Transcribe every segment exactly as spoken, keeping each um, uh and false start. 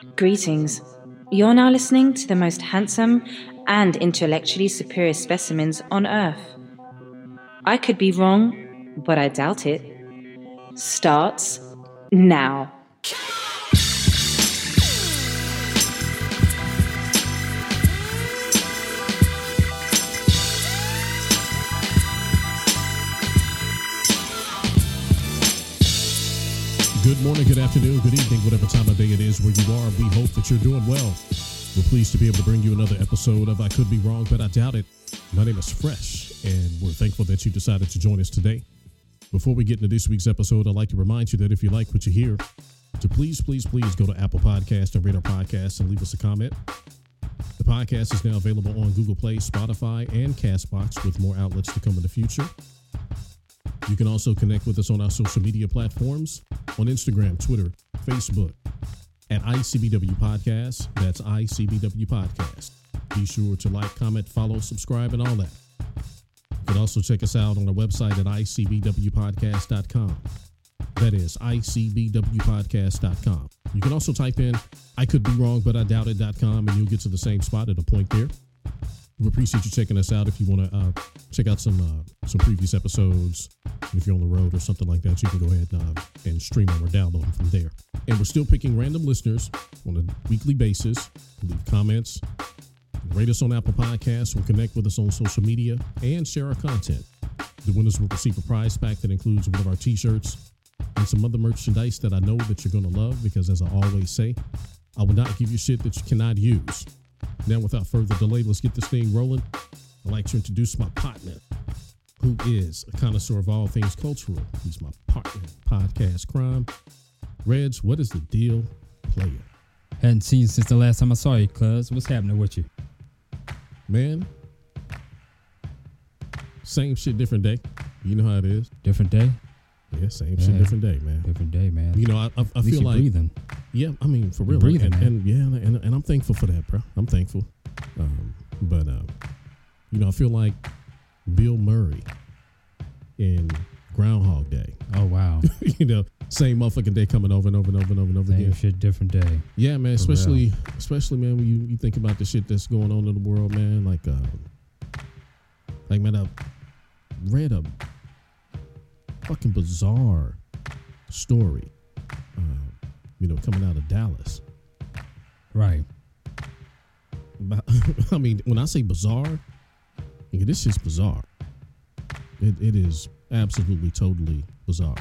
Greetings. You're now listening to the most handsome and intellectually superior specimens on Earth. I could be wrong, but I doubt it. Starts now. Good morning, good afternoon, good evening, whatever time of day it is where you are. We hope that you're doing well. We're pleased to be able to bring you another episode of I Could Be Wrong, but I Doubt It. My name is Fresh, and we're thankful that you decided to join us today. Before we get into this week's episode, I'd like to remind you that if you like what you hear, to please, please, please go to Apple Podcasts and rate our podcast and leave us a comment. The podcast is now available on Google Play, Spotify, and Castbox, with more outlets to come in the future. You can also connect with us on our social media platforms on Instagram, Twitter, Facebook at I C B W Podcast. That's I C B W Podcast. Be sure to like, comment, follow, subscribe, and all that. You can also check us out on our website at I C B W podcast dot com. That is I C B W podcast dot com. You can also type in I could be wrong, but I doubt it dot com, and you'll get to the same spot at a point there. We appreciate you checking us out. If you want to uh, check out some uh, some previous episodes, if you're on the road or something like that, you can go ahead uh, and stream them or download them from there. And we're still picking random listeners on a weekly basis. Leave comments, rate us on Apple Podcasts, or connect with us on social media, and share our content. The winners will receive a prize pack that includes one of our t-shirts and some other merchandise that I know that you're going to love, because as I always say, I will not give you shit that you cannot use. Now, without further delay, let's get this thing rolling. I'd like to introduce my partner, who is a connoisseur of all things cultural. He's my partner in podcast crime. Reg, what is the deal, player? Hadn't seen you since the last time I saw you, cuz. What's happening with you? Man, same shit, different day. You know how it is. Different day? Yeah, same Yeah. shit, different day, man. Different day, man. You know, I, I, I At least feel you're like breathing. Yeah, I mean, for real. breathing, and, man. and yeah, and, and I'm thankful for that, bro. I'm thankful. Um, but, uh, you know, I feel like Bill Murray in Groundhog Day. Oh, wow. You know, same motherfucking day coming over and over and over and over and over Same again. shit, different day. Yeah, man, For especially, especially, man, when you, you think about the shit that's going on in the world, man. Like, uh, like, man, I read a fucking bizarre story, uh, you know, coming out of Dallas. Right. About, I mean, when I say bizarre, nigga, this shit's bizarre. It, it is absolutely, totally bizarre.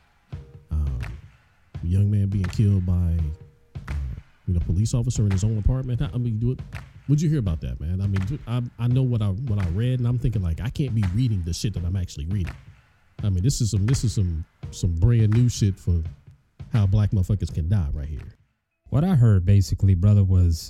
Um, a young man being killed by, uh, you know, police officer in his own apartment. I mean, do it. What'd you hear about that, man? I mean, I I know what I what I read, and I'm thinking like I can't be reading the shit that I'm actually reading. I mean, this is some this is some some brand new shit for how black motherfuckers can die right here. What I heard basically, brother, was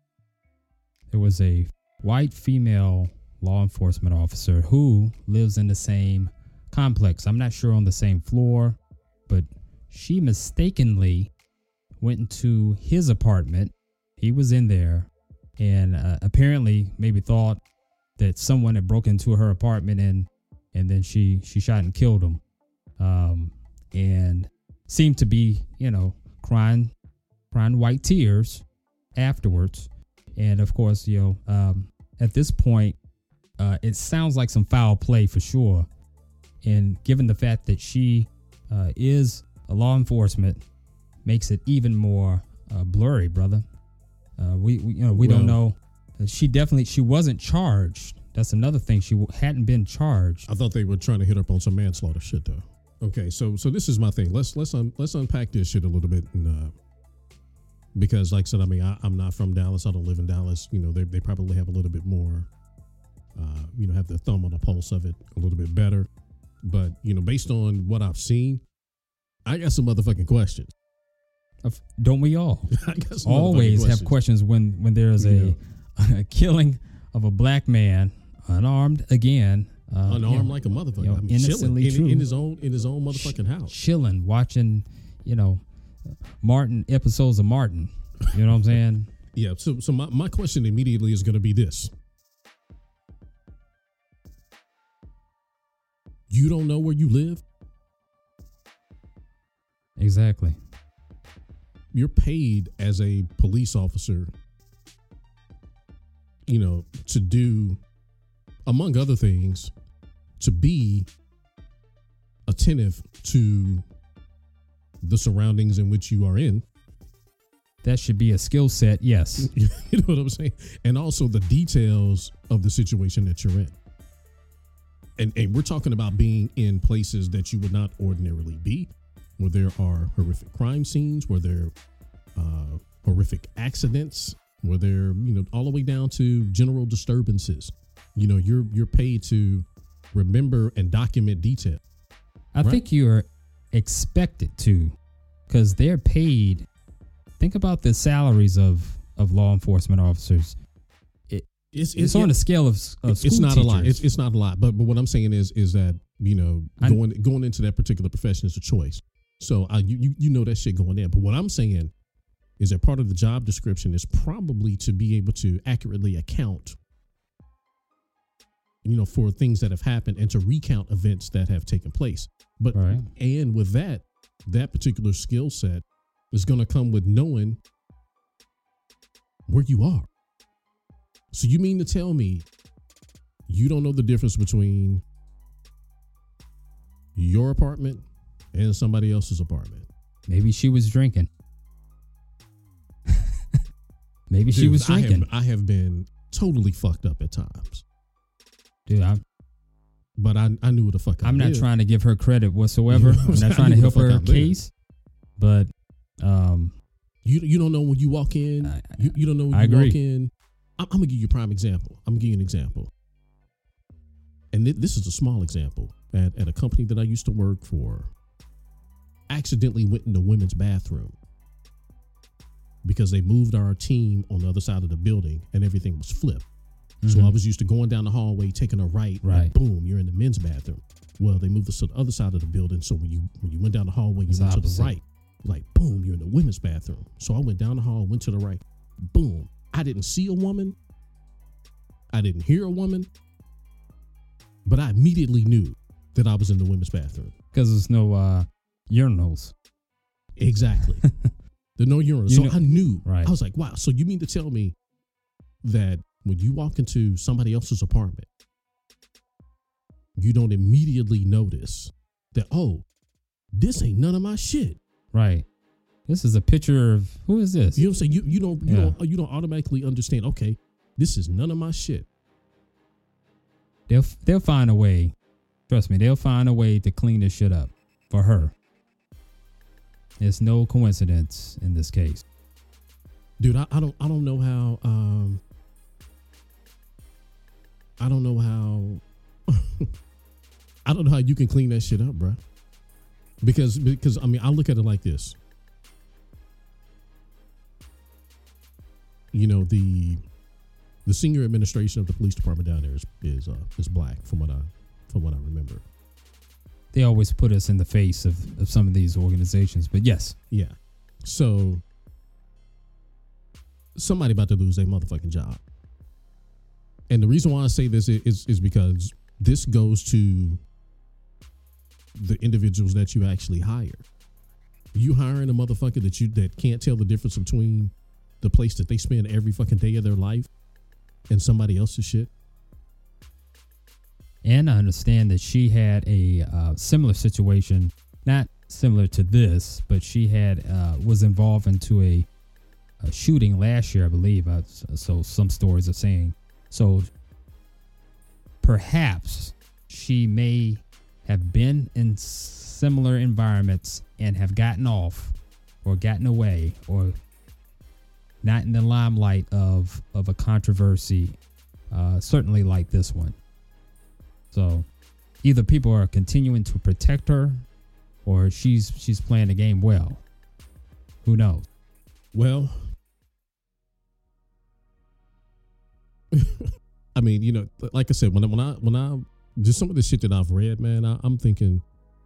there was a white female law enforcement officer who lives in the same complex. I'm not sure on the same floor, but she mistakenly went into his apartment. He was in there and uh, apparently maybe thought that someone had broken into her apartment, and and then she she shot and killed him, um, and seemed to be, you know, crying crying white tears afterwards. And of course, you know, um, at this point, uh, it sounds like some foul play for sure. And given the fact that she uh, is a law enforcement, makes it even more uh, blurry, brother. Uh, we, we, you know, we Well, don't know. She definitely, she wasn't charged. That's another thing. She hadn't been charged. I thought they were trying to hit up on some manslaughter shit, though. Okay, so so this is my thing. Let's let's un, let's unpack this shit a little bit, and, uh, because, like I said, I mean, I, I'm not from Dallas. I don't live in Dallas. You know, they they probably have a little bit more, uh, you know, have their thumb on the pulse of it a little bit better. But you know, based on what I've seen, I got some motherfucking questions. Of- Don't we all? I got some Always motherfucking have questions when when there is a, a killing of a black man, unarmed again, uh, Unarmed you know, like a motherfucker. you know, I mean, innocently chilling in, true. in his own in his own motherfucking house. chilling, watching, you know, Martin episodes of Martin. You know what I'm saying? Yeah. So so my, my question immediately is going to be this: you don't know where you live? Exactly. you're paid as a police officer, you know, to do, among other things, to be attentive to the surroundings in which you are in. That should be a skill set, yes. You know what I'm saying? And also the details of the situation that you're in. And, and we're talking about being in places that you would not ordinarily be, where there are horrific crime scenes, where there are uh, horrific accidents, where they're, you know, all the way down to general disturbances. You know, you're you're paid to remember and document detail. I right? think you're expected to, because they're paid. Think about the salaries of, of law enforcement officers. It, it's, it's, it's on it, a scale of, of school It's not teachers. a lot. It's, it's not a lot. But but what I'm saying is is that, you know, going I, going into that particular profession is a choice. So uh, you, you you know that shit going in. But what I'm saying is that part of the job description is probably to be able to accurately account, you know, for things that have happened and to recount events that have taken place. But right. And with that, that particular skill set is going to come with knowing where you are. So you mean to tell me you don't know the difference between your apartment and somebody else's apartment? Maybe she was drinking. Maybe Dude, she was drinking. I have, I have been totally fucked up at times. Dude, I'm, but I, I knew what the fuck I I'm not did. trying to give her credit whatsoever. You know I'm not I trying to help her I case. But um, you you don't know when you walk in. I, you, you don't know when I you agree. walk in. I'm, I'm gonna give you a prime example. I'm gonna give you an example. And th- this is a small example. At, at a company that I used to work for, I accidentally went in the women's bathroom because they moved our team on the other side of the building and everything was flipped. Mm-hmm. So I was used to going down the hallway, taking a right, right. and boom, you're in the men's bathroom. Well, they moved us to the other side of the building. So when you when you went down the hallway, you it's went opposite. to the right. Like, boom, you're in the women's bathroom. So I went down the hall, went to the right. Boom. I didn't see a woman. I didn't hear a woman. But I immediately knew that I was in the women's bathroom. Because there's no uh, urinals. Exactly. There are no urinals. You so know, I knew. Right. I was like, wow. So you mean to tell me that when you walk into somebody else's apartment, you don't immediately notice that, oh, this ain't none of my shit. Right. This is a picture of, who is this? You know what I'm saying? You you don't you Yeah. don't you don't automatically understand, okay, this is none of my shit. They'll they'll find a way. Trust me, they'll find a way to clean this shit up for her. There's no coincidence in this case. Dude, I, I don't I don't know how um I don't know how I don't know how you can clean that shit up, bro. Because because I mean, I look at it like this. You know, the the senior administration of the police department down there is is uh, is black from what I from what I remember. They always put us in the face of, of some of these organizations, but yes. Yeah. So somebody about to lose their motherfucking job. And the reason why I say this is is because this goes to the individuals that you actually hire. You hiring a motherfucker that you that can't tell the difference between the place that they spend every fucking day of their life and somebody else's shit. And I understand that she had a uh, similar situation, not similar to this, but she had uh, was involved into a, a shooting last year, I believe. Uh, so some stories are saying. So perhaps she may have been in similar environments and have gotten off or gotten away or not in the limelight of, of a controversy, uh, certainly like this one. So either people are continuing to protect her or she's she's playing the game well. Who knows? Well, I mean, you know, like I said, when I, when I, when I, just some of the shit that I've read, man, I, I'm thinking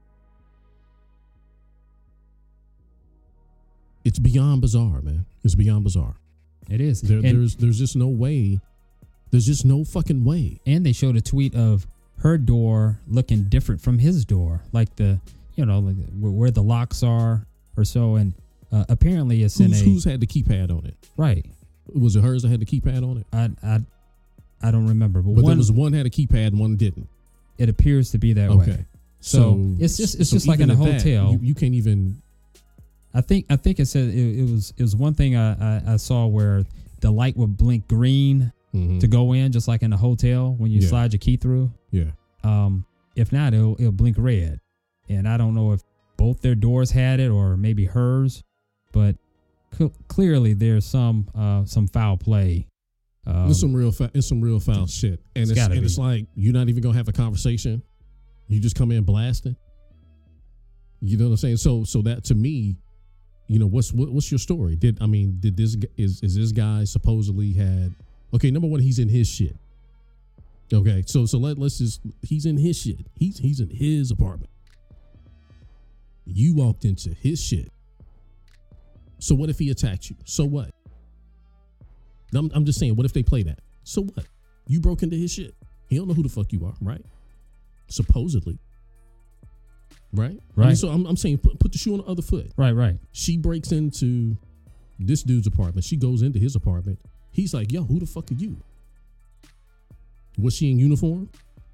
it's beyond bizarre, man. It's beyond bizarre. It is. There, and, there's there's just no way. There's just no fucking way. And they showed a tweet of her door looking different from his door, like the, you know, like where, where the locks are or so. And Uh, apparently, it's Who's, in a who's had the keypad on it? right. Was it hers that had the keypad on it? I I I don't remember, but, But one there was one had a keypad and one didn't. it appears to be that Okay. way. So, it's just it's so just like even in a at that, hotel. you, you can't even. I think I think it said it, it was it was one thing I, I I saw where the light would blink green Mhm. to go in, just like in a hotel when you Yeah. slide your key through. Yeah. Um, if not, it'll it'll blink red, and I don't know if both their doors had it or maybe hers, but cl- clearly there's some uh some foul play. Um, It's some real, fa- it's some real foul shit, and it's it's, gotta and be. it's like you're not even gonna have a conversation. You just come in blasting. You know what I'm saying? So, so that to me, you know, what's what, what's your story? Did I mean, did this g- is is this guy supposedly had? Okay, number one, he's in his shit. Okay, so so let let's just he's in his shit. He's he's in his apartment. You walked into his shit. So what if he attacked you? So what? I'm, I'm just saying, what if they play that? So what? You broke into his shit. He don't know who the fuck you are, right? Supposedly. Right? I mean, Right. so I'm, I'm saying put, put the shoe on the other foot. right, right. She breaks into this dude's apartment. She goes into his apartment. He's like, yo, who the fuck are you? Was she in uniform?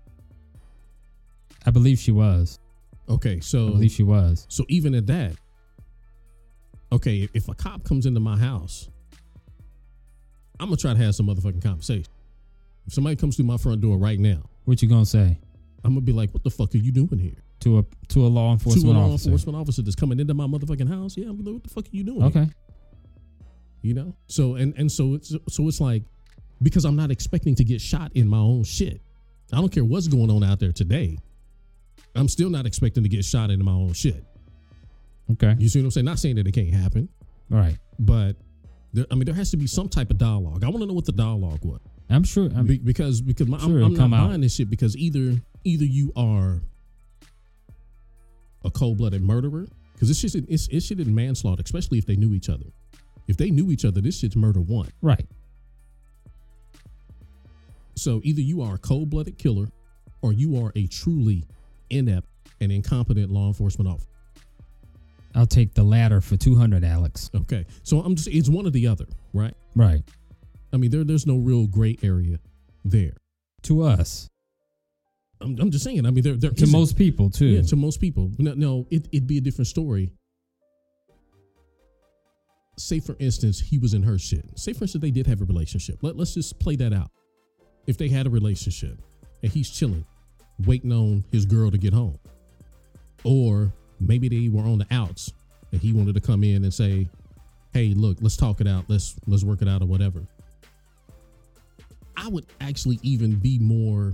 I believe she was. Okay, I so believe she was. so even at that, okay, if a cop comes into my house, I'm gonna try to have some motherfucking conversation. If somebody comes through my front door right now, What you gonna say I'm gonna be like, what the fuck are you doing here? to a to a law enforcement to a law officer? enforcement officer that's coming into my motherfucking house. Yeah, I'm like, what the fuck are you doing? Okay. here? You know. So and and so it's so it's like because I'm not expecting to get shot in my own shit. I don't care what's going on out there today. I'm still not expecting to get shot in my own shit. Okay. You see what I'm saying? Not saying that it can't happen, All right. but there, I mean, there has to be some type of dialogue. I want to know what the dialogue was. I'm sure. I'm, Be- because because my, Sure, I'm, it'll I'm not come out. buying this shit because either either you are a cold-blooded murderer because this shit it's it shit in manslaughter, especially if they knew each other. If they knew each other, this shit's murder one. right. So either you are a cold-blooded killer or you are a truly inept and incompetent law enforcement officer. I'll take the latter for two hundred, Alex. Okay, so I'm just it's one or the other, right? Right. I mean, there there's no real gray area there. To us. I'm, I'm just saying. I mean, there there To isn't- most people, too. Yeah, to most people. No, no it, it'd be a different story. Say, for instance, he was in her shit. Say, for instance, they did have a relationship. Let, let's just play that out. If they had a relationship and he's chilling, waiting on his girl to get home. Or maybe they were on the outs and he wanted to come in and say, hey, look, let's talk it out. Let's let's work it out or whatever. I would actually even be more...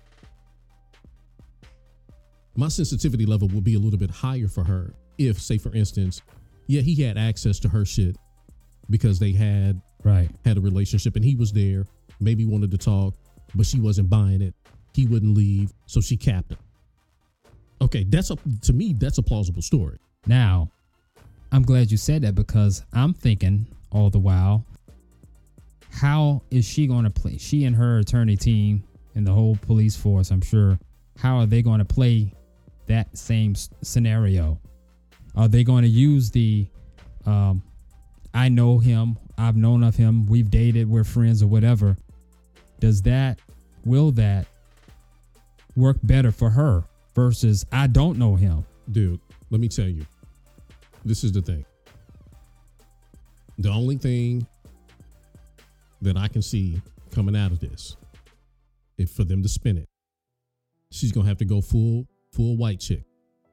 My sensitivity level would be a little bit higher for her if, say, for instance, yeah, he had access to her shit because they had Right. had a relationship and he was there, maybe wanted to talk, but she wasn't buying it. He wouldn't leave, so she capped him. Okay, that's a to me, that's a plausible story. Now, I'm glad you said that because I'm thinking all the while, how is she going to play? She and her attorney team and the whole police force, I'm sure, how are they going to play that same s- scenario? Are they going to use the, um, I know him, I've known of him, we've dated, we're friends or whatever? Does that, will that work better for her versus I don't know him? Dude, let me tell you. This is the thing. The only thing that I can see coming out of this, if for them to spin it, she's gonna have to go full, full white chick.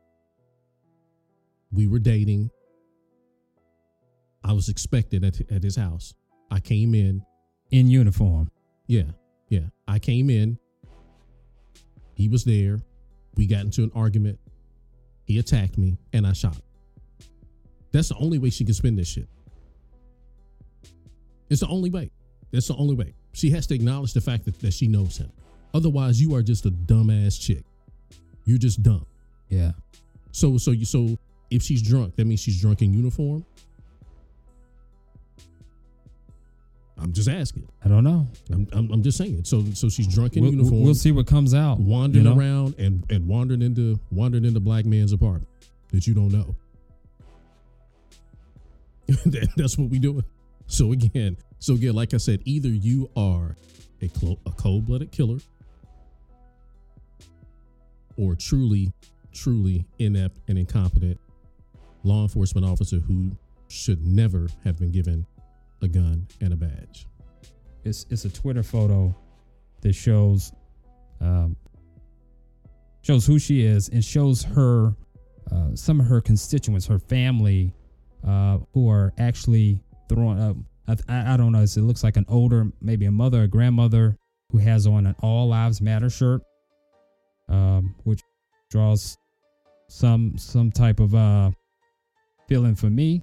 We were dating. I was expected at, at his house. I came in. In uniform. Yeah, yeah. I came in. He was there. We got into an argument. He attacked me and I shot him. That's the only way she can spin this shit. It's the only way. That's the only way. She has to acknowledge the fact that, that she knows him. Otherwise, you are just a dumbass chick. You're just dumb. Yeah. So, so you, so if she's drunk, that means she's drunk in uniform. I'm just asking. I don't know. I'm, I'm, I'm just saying. So, so she's drunk in We'll, uniform. we'll see what comes out. Wandering you know? around and, and wandering into wandering into black man's apartment that you don't know. That's what we doing. So again, so again, like I said, either you are a, clo- a cold-blooded killer or truly, truly inept and incompetent law enforcement officer who should never have been given a gun and a badge. It's it's a Twitter photo that shows um, shows who she is and shows her uh, some of her constituents, her family, uh, who are actually throwing up. I, I don't know. It looks like an older, maybe a mother, a grandmother who has on an All Lives Matter shirt, um, which draws some some type of uh, feeling for me.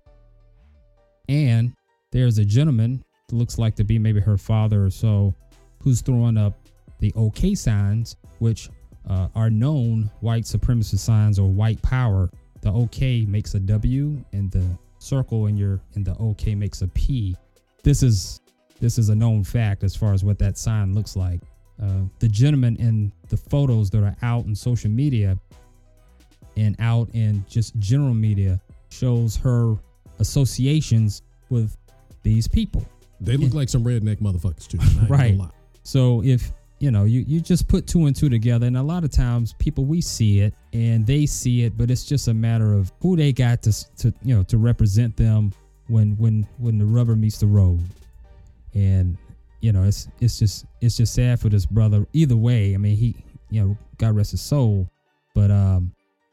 And there's a gentleman that looks like to be maybe her father or so, who's throwing up the OK signs, which uh, are known white supremacist signs or white power. The OK makes a W, and the circle in your in the OK makes a P. This is this is a known fact as far as what that sign looks like. Uh, the gentleman in the photos that are out in social media and out in just general media shows her associations with these people. They look Yeah. like some redneck motherfuckers too. I ain't Right. gonna lie. So if you know, you, you just put two and two together, and a lot of times people, we see it and they see it, but it's just a matter of who they got to to you know to represent them when when when the rubber meets the road. And you know, it's it's just it's just sad for this brother. Either way, I mean, he you know, God rest his soul, but um,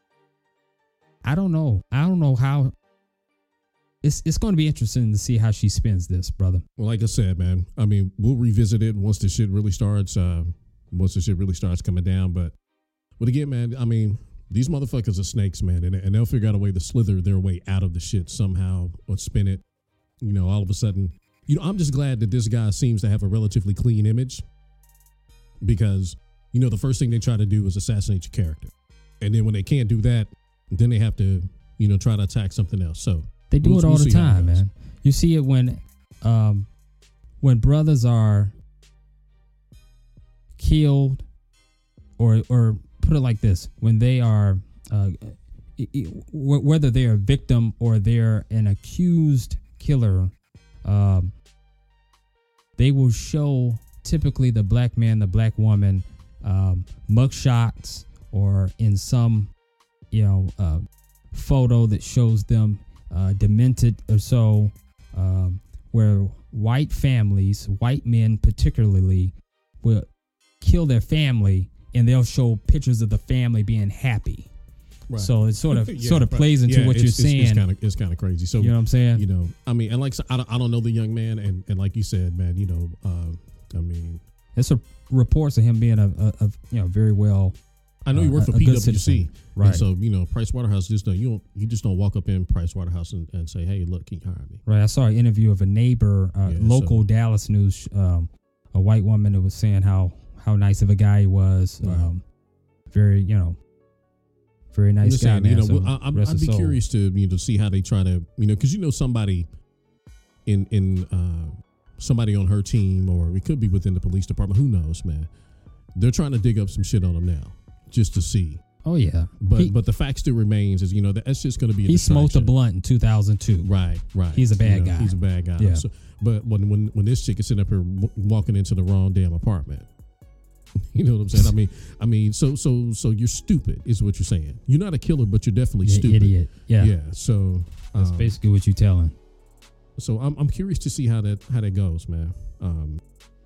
I don't know. I don't know how. It's it's going to be interesting to see how she spins this, brother. Well, like I said, man, I mean, we'll revisit it once the shit really starts. Uh, once the shit really starts coming down. But, but again, man, I mean, these motherfuckers are snakes, man, and, and they'll figure out a way to slither their way out of the shit somehow or spin it. You know, all of a sudden, you know, I'm just glad that this guy seems to have a relatively clean image, because, you know, the first thing they try to do is assassinate your character, and then when they can't do that, then they have to, you know, try to attack something else. So. They do We'll- it all we'll the see how it time, goes. man. You see it when, um, when brothers are killed, or or put it like this: when they are, uh, i- i- wh- whether they're a victim or they're an accused killer, um, they will show typically the black man, the black woman, um, mugshots, or in some, you know, uh, photo that shows them uh, demented or so, um, where white families, white men particularly, will kill their family, and they'll show pictures of the family being happy. Right. So it sort of Yeah, sort of right. plays into Yeah, what you're it's, it's- saying. It's kind of it's kind of crazy. So You know what I'm saying? You know, I mean, and like I don't, I don't know the young man, and, and like you said, man, you know, uh, I mean, There's a reports of him being a, a, a you know very well. I know he uh, worked a- for a P good W C, citizen. Right. And so you know, Price Waterhouse just don't you don't you just don't walk up in Price Waterhouse and, and say, hey, look, can you hire me? Right. I saw an interview of a neighbor, uh, Yeah, local so- Dallas news, um, a white woman that was saying how how nice of a guy he was. Right. Um, very, you know, very I'm nice just guy, saying, man. you know, So well, I, I'm, rest I'd his be soul. curious to you know see how they try to you know because you know somebody in in uh, somebody on her team, or it could be within the police department. Who knows, man? They're trying to dig up some shit on him now, just to see. Oh yeah, But he, but the fact still remains is you know that's just going to be a he smoked a distraction. blunt in two thousand two. Right, right. He's a bad You know, guy. He's a bad guy. Yeah. So, but when when when this chick is sitting up here w- walking into the wrong damn apartment, you know what I'm saying? I mean, I mean, so so so you're stupid is what you're saying. You're not a killer, but you're definitely You're an stupid. idiot. Yeah, Yeah. So that's um, basically what you're telling. so I'm I'm curious to see how that how that goes, man. Um,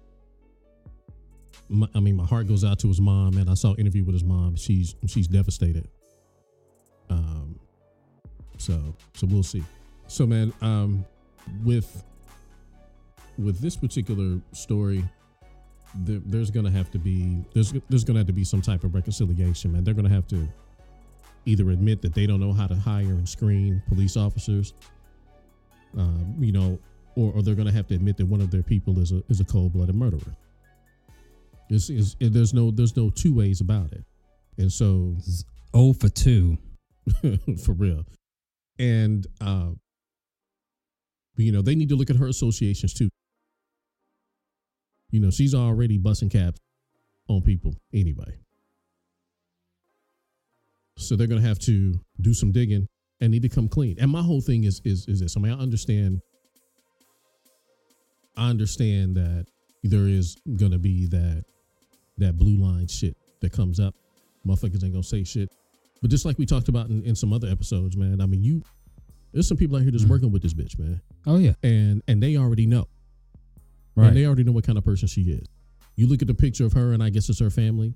my, I mean, my heart goes out to his mom, man. I saw an interview with his mom. She's she's devastated. Um, so so we'll see. So man, um, with with this particular story, there, there's gonna have to be there's there's gonna have to be some type of reconciliation, man. They're gonna have to either admit that they don't know how to hire and screen police officers, um, you know, or, or they're gonna have to admit that one of their people is a is a cold-blooded murderer. It's, it's, there's no there's no two ways about it, and so Oh for two. for real. And, uh, you know, they need to look at her associations too. You know, she's already busting caps on people anyway. So they're going to have to do some digging and need to come clean. And my whole thing is is is this. I mean, I understand. I understand that there is gonna be that that blue line shit that comes up. Motherfuckers ain't gonna say shit. But just like we talked about in, in some other episodes, man. I mean, you there's some people out here that's mm. working with this bitch, man. Oh yeah, and and they already know. Right, and they already know what kind of person she is. You look at the picture of her, and I guess it's her family.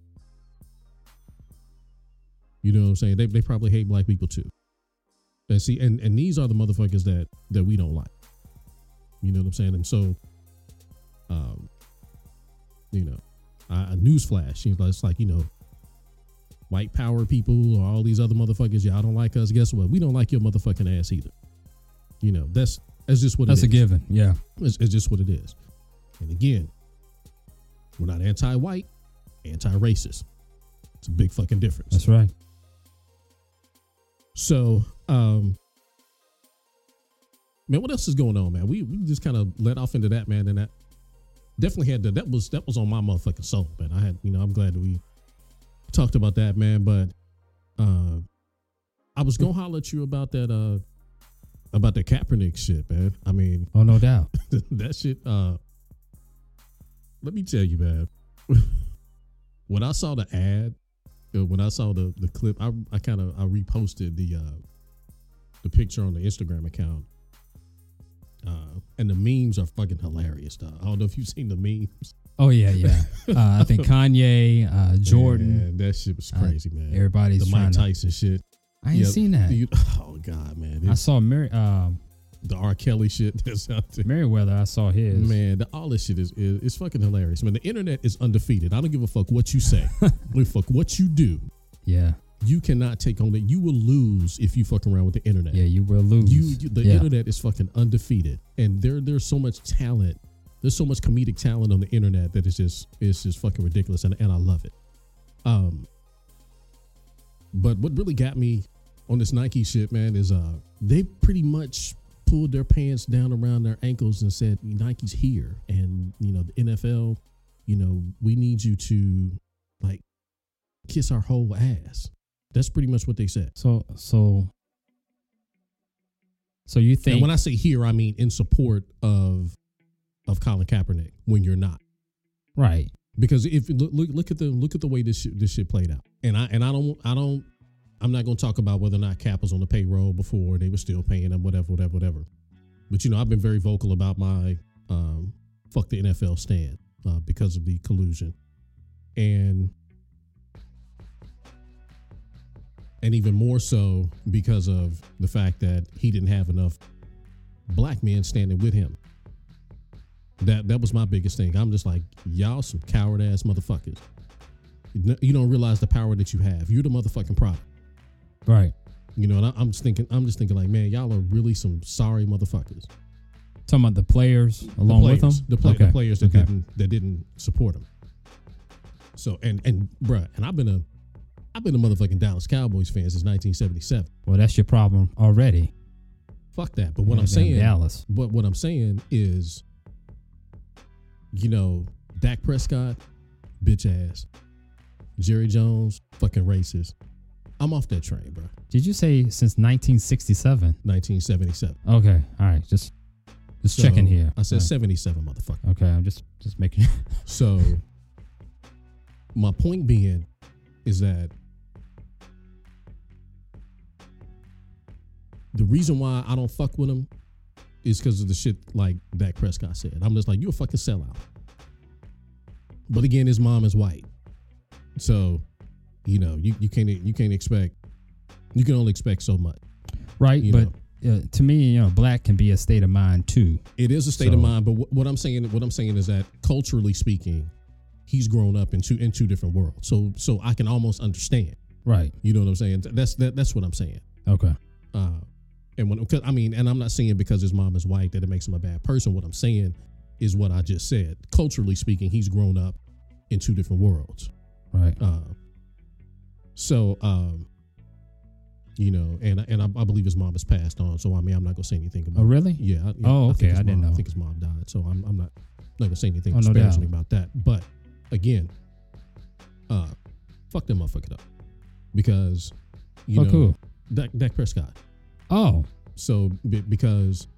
You know what I'm saying? They they probably hate black people too. And see, and, and these are the motherfuckers that that we don't like. You know what I'm saying? And so, um, you know, uh, a newsflash. You know, it's like, you know, white power people or all these other motherfuckers. Y'all don't like us. Guess what? We don't like your motherfucking ass either. You know, that's that's just what that's it is. That's a given. Yeah, it's, it's just what it is. And again, we're not anti-white, anti-racist. It's a big fucking difference. That's right. So, um, man, what else is going on, man? We we just kind of let off into that, man, and that definitely had to, that was that was on my motherfucking soul, man. I had, you know, I'm glad that we talked about that, man. But uh, I was gonna holler at you about that, uh, about the Kaepernick shit, man. I mean, oh, no doubt, that shit. Uh, let me tell you, man. When I saw the ad. When I saw the the clip, I I kind of I reposted the uh, the picture on the Instagram account, uh, and the memes are fucking hilarious. Dog. I don't know if you've seen the memes. Oh yeah, yeah. uh, I think Kanye, uh, Jordan, man, that shit was crazy, uh, man. Everybody's the Mike Tyson to, shit. I ain't yep. seen that. You, oh god, man! It, I saw Mary. Um, the R. Kelly shit that's out there. Merriweather, I saw his. Man, the, all this shit is, is is fucking hilarious. Man, the internet is undefeated. I don't give a fuck what you say. I don't fuck what you do. Yeah. You cannot take on that. You will lose if you fuck around with the internet. Yeah, you will lose. You, you the yeah. internet is fucking undefeated, and there there's so much talent. There's so much comedic talent on the internet that is just it's just fucking ridiculous, and and I love it. Um. But what really got me on this Nike shit, man, is uh they pretty much pulled their pants down around their ankles and said, Nike's here. And, you know, the N F L, you know, we need you to like kiss our whole ass. That's pretty much what they said. So, so, so you think, and when I say here, I mean in support of, of Colin Kaepernick when you're not. Right. Because if look, look, look at the, look at the way this shit, this shit played out. And I, and I don't, I don't, I'm not going to talk about whether or not Cap was on the payroll before. They were still paying him, whatever, whatever, whatever. But, you know, I've been very vocal about my um, fuck the N F L stand uh, because of the collusion. And and even more so because of the fact that he didn't have enough black men standing with him. That that was my biggest thing. I'm just like, y'all some coward ass motherfuckers. You don't realize the power that you have. You're the motherfucking product. Right. You know, and I, I'm just thinking, I'm just thinking like, man, y'all are really some sorry motherfuckers. Talking about the players along the players, with them? The, play, okay. the players that okay. didn't that didn't support them. So, and, and bruh, and I've been a, I've been a motherfucking Dallas Cowboys fan since nineteen seventy-seven. Well, that's your problem already. Fuck that. But what yeah, I'm saying, Dallas. But what I'm saying is, you know, Dak Prescott, bitch ass. Jerry Jones, fucking racist. I'm off that train, bro. Did you say since nineteen sixty-seven? nineteen seventy-seven. Okay, all right. Just, just so, checking here. I said right. seventy-seven, motherfucker. Okay, I'm just, just making. So, my point being is that the reason why I don't fuck with him is because of the shit like Dak Prescott said. I'm just like, you a fucking sellout. But again, his mom is white. So, you know, you, you can't you can't expect you can only expect so much, right? But uh, to me, you know, black can be a state of mind too. It is a state so. of mind, but w- what I'm saying, what I'm saying is that culturally speaking, he's grown up in two in two different worlds. So, so I can almost understand, right? You know what I'm saying? That's that, that's what I'm saying. Okay. Uh, and when cause, I mean, and I'm not saying because his mom is white that it makes him a bad person. What I'm saying is what I just said. Culturally speaking, he's grown up in two different worlds. Right. Uh, so, um, you know, and and I, I believe his mom has passed on. So I mean, I'm not gonna say anything about. Oh, really? It. Yeah. I, yeah oh, I okay. I, I didn't mom, know. I think his mom died. So I'm I'm not not gonna say anything oh, disparaging no about that. But again, uh, fuck that motherfucker up because you oh, know cool. Dak, Dak Prescott. Oh, So be- because,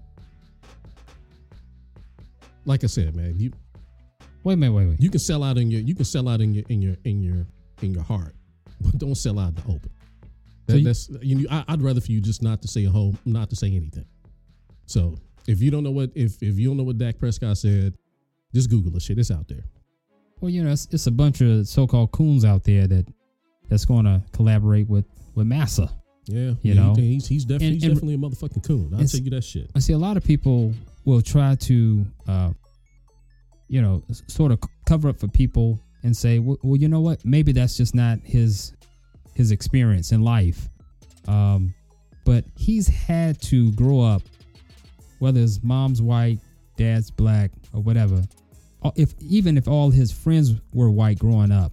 like I said, man, you wait a minute, wait, wait. you can sell out in your you can sell out in your in your in your in your heart, but don't sell out in the open. That, So you- that's you. I, I'd rather for you just not to say a whole, not to say anything. So if you don't know what if if you don't know what Dak Prescott said, just Google the shit. It's out there. Well, you know, it's, it's a bunch of so-called coons out there that that's going to collaborate with with Massa. Yeah, You yeah, know? he- he's he's, def- And- he's and- definitely a motherfucking coon. I'll and- tell you that shit. I see a lot of people will try to, uh, you know, s- sort of c- cover up for people and say, well, well, you know what? Maybe that's just not his his experience in life. Um, but he's had to grow up, whether his mom's white, dad's black, or whatever. Uh, If even if all his friends were white growing up,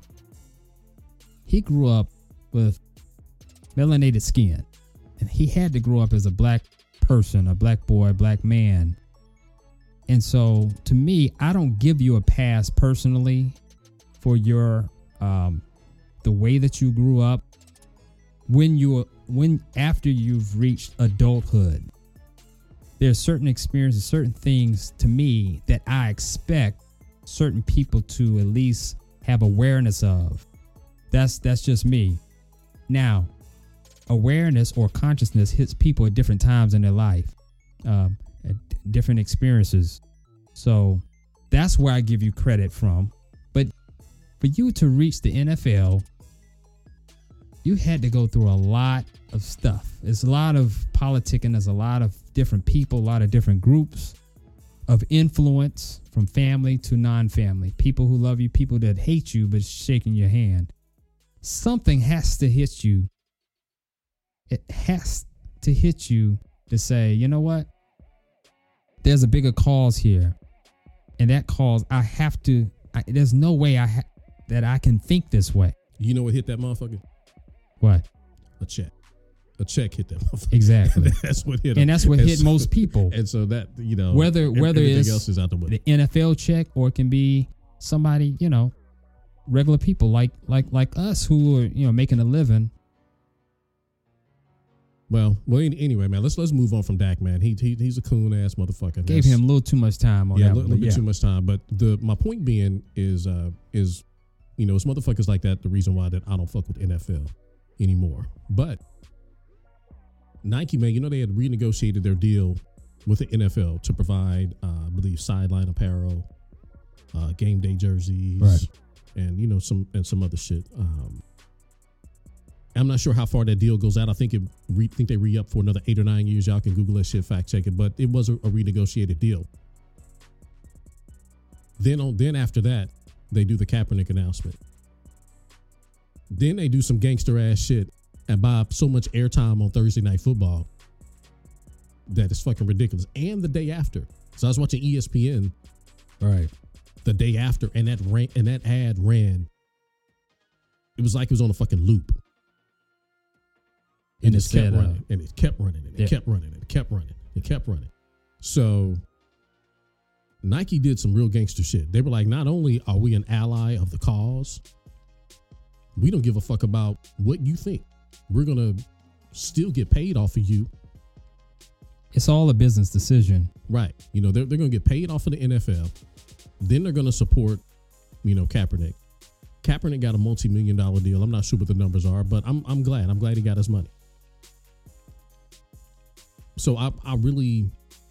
he grew up with melanated skin, and he had to grow up as a black person, a black boy, a black man. And so to me, I don't give you a pass personally for your um the way that you grew up when you when after you've reached adulthood. There's certain experiences, certain things to me that I expect certain people to at least have awareness of. That's that's just me. Now, awareness or consciousness hits people at different times in their life, um, at d- different experiences. So that's where I give you credit from. But for you to reach the N F L, you had to go through a lot of stuff. There's a lot of politicking. There's a lot of different people, a lot of different groups of influence from family to non-family. People who love you, people that hate you but shaking your hand. Something has to hit you. It has to hit you to say, you know what? There's a bigger cause here. And that cause, I have to, I, there's no way I ha- that I can think this way. You know what hit that motherfucker? What? A check. A check hit that motherfucker. Exactly. That's what hit him. And that's what And hit so- most people. And so that, you know, Whether ev- whether everything it's else is out the window. the N F L check or it can be somebody, you know, regular people like like like us who are, you know, making a living. Well, well. any- Anyway, man, let's let's move on from Dak, man. He, he he's a coon ass motherfucker. Gave That's- him a little too much time on yeah, a that little, one. bit Yeah. too much time. But the my point being is uh is you know it's motherfuckers like that the reason why that I don't fuck with N F L anymore. But Nike, man, you know they had renegotiated their deal with the N F L to provide, uh, I believe, sideline apparel, uh, game day jerseys, Right. and you know some and some other shit. Um, I'm not sure how far that deal goes out. I think it re, think they re up for another eight or nine years. Y'all can Google that shit, fact check it. But it was a, a renegotiated deal. Then on then after that, they do the Kaepernick announcement. Then they do some gangster ass shit and buy so much airtime on Thursday Night Football that is fucking ridiculous. And the day after, so I was watching E S P N Right. the day after, and that ran and that ad ran. It was like it was on a fucking loop. And And it it kept said, uh, running, and it kept running, and it yeah. kept running, and it kept running, it kept running. So Nike did some real gangster shit. They were like, not only are we an ally of the cause, we don't give a fuck about what you think. We're gonna still get paid off of you. It's all a business decision. Right. You know, they're, they're going to get paid off of the N F L. Then they're going to support, you know, Kaepernick. Kaepernick got a multi-million dollar deal. I'm not sure what the numbers are, but I'm I'm glad. I'm glad he got his money. So I I really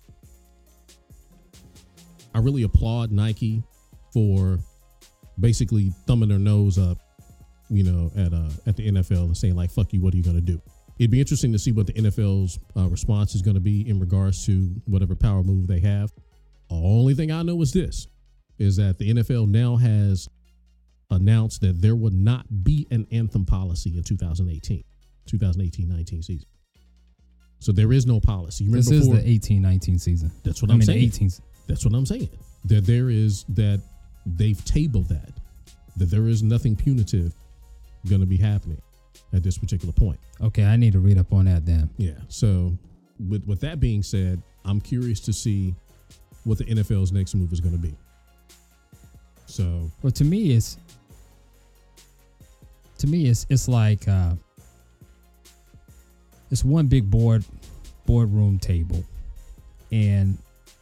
I really applaud Nike for basically thumbing their nose up, you know, at uh at the N F L and saying like, fuck you, what are you going to do? It'd be interesting to see what the N F L's uh, response is going to be in regards to whatever power move they have. The only thing I know is this, is that the N F L now has announced that there would not be an anthem policy in two thousand eighteen, twenty eighteen nineteen season. So there is no policy. You remember This is before, the eighteen nineteen season. that's what I I'm mean, saying. the eighteenth. That's what I'm saying. That there is, that they've tabled that, that there is nothing punitive going to be happening at this particular point. Okay, I need to read up on that then. Yeah. So with with that being said, I'm curious to see what the N F L's next move is going to be. So Well, to me, it's to me, it's it's like uh, it's one big board boardroom table, and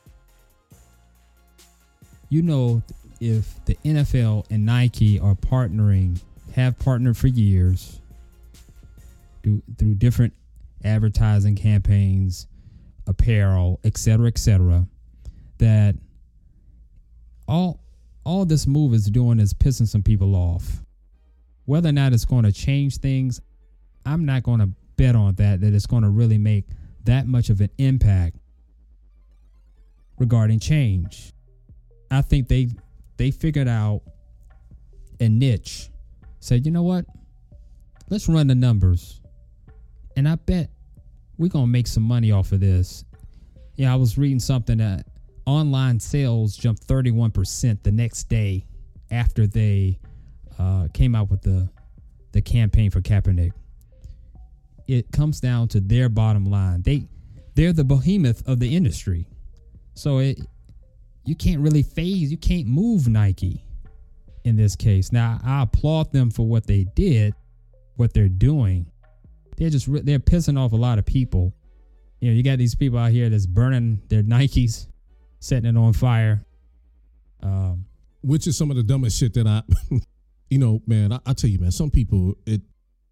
you know, if the N F L and Nike are partnering, have partnered for years through, through different advertising campaigns, apparel, et cetera, et cetera, that all all this move is doing is pissing some people off. Whether or not it's going to change things, I'm not going to bet on that, that it's going to really make that much of an impact regarding change. I think they they figured out a niche, said, you know what, let's run the numbers, and I bet we're going to make some money off of this. Yeah, I was reading something that online sales jumped thirty-one percent the next day after they uh, came out with the the campaign for Kaepernick. It comes down to their bottom line. They they're the behemoth of the industry, so it you can't really phase, you can't move Nike in this case. Now, I applaud them for what they did, what they're doing. They're just they're pissing off a lot of people. You know, you got these people out here that's burning their Nikes, setting it on fire. Um, Which is some of the dumbest shit that I, you know, man, I, I tell you, man, some people, it,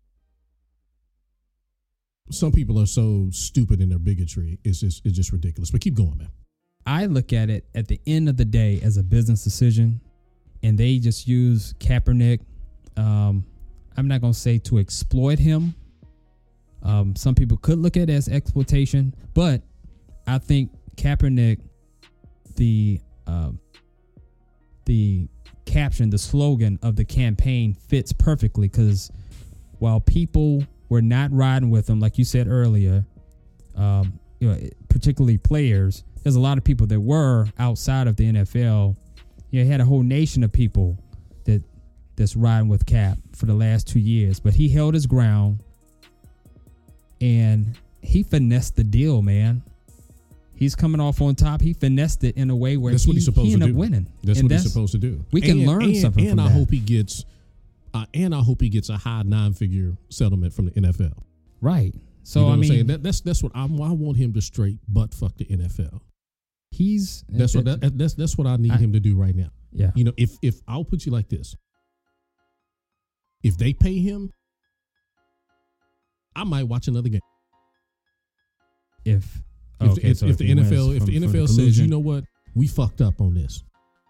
some people are so stupid in their bigotry. It's just, it's just ridiculous. But keep going, man. I look at it at the end of the day as a business decision, and they just use Kaepernick. Um, I'm not going to say to exploit him. Um, some people could look at it as exploitation, but I think Kaepernick, the uh, the caption, the slogan of the campaign fits perfectly, because while people were not riding with him, like you said earlier, um, you know, particularly players, there's a lot of people that were outside of the N F L. You know, he had a whole nation of people that that's riding with Cap for the last two years, but he held his ground and he finessed the deal, man. He's coming off on top. He finessed it in a way where that's he, what he's supposed he to ended do. up winning. That's and what that's, he's supposed to do. We can and, learn and, something and from I that. hope he gets, uh, and I hope he gets a high nine-figure settlement from the N F L. Right. So you know I what mean, I'm saying? That, that's that's what I'm, I want him to straight butt fuck the N F L. He's That's what that, that's that's what I need I, him to do right now. Yeah. You know, if if I'll put you like this, if they pay him, I might watch another game. If if, okay, if, so if, if the he N F L wins if from- the N F L from the says, collision, you know what, we fucked up on this.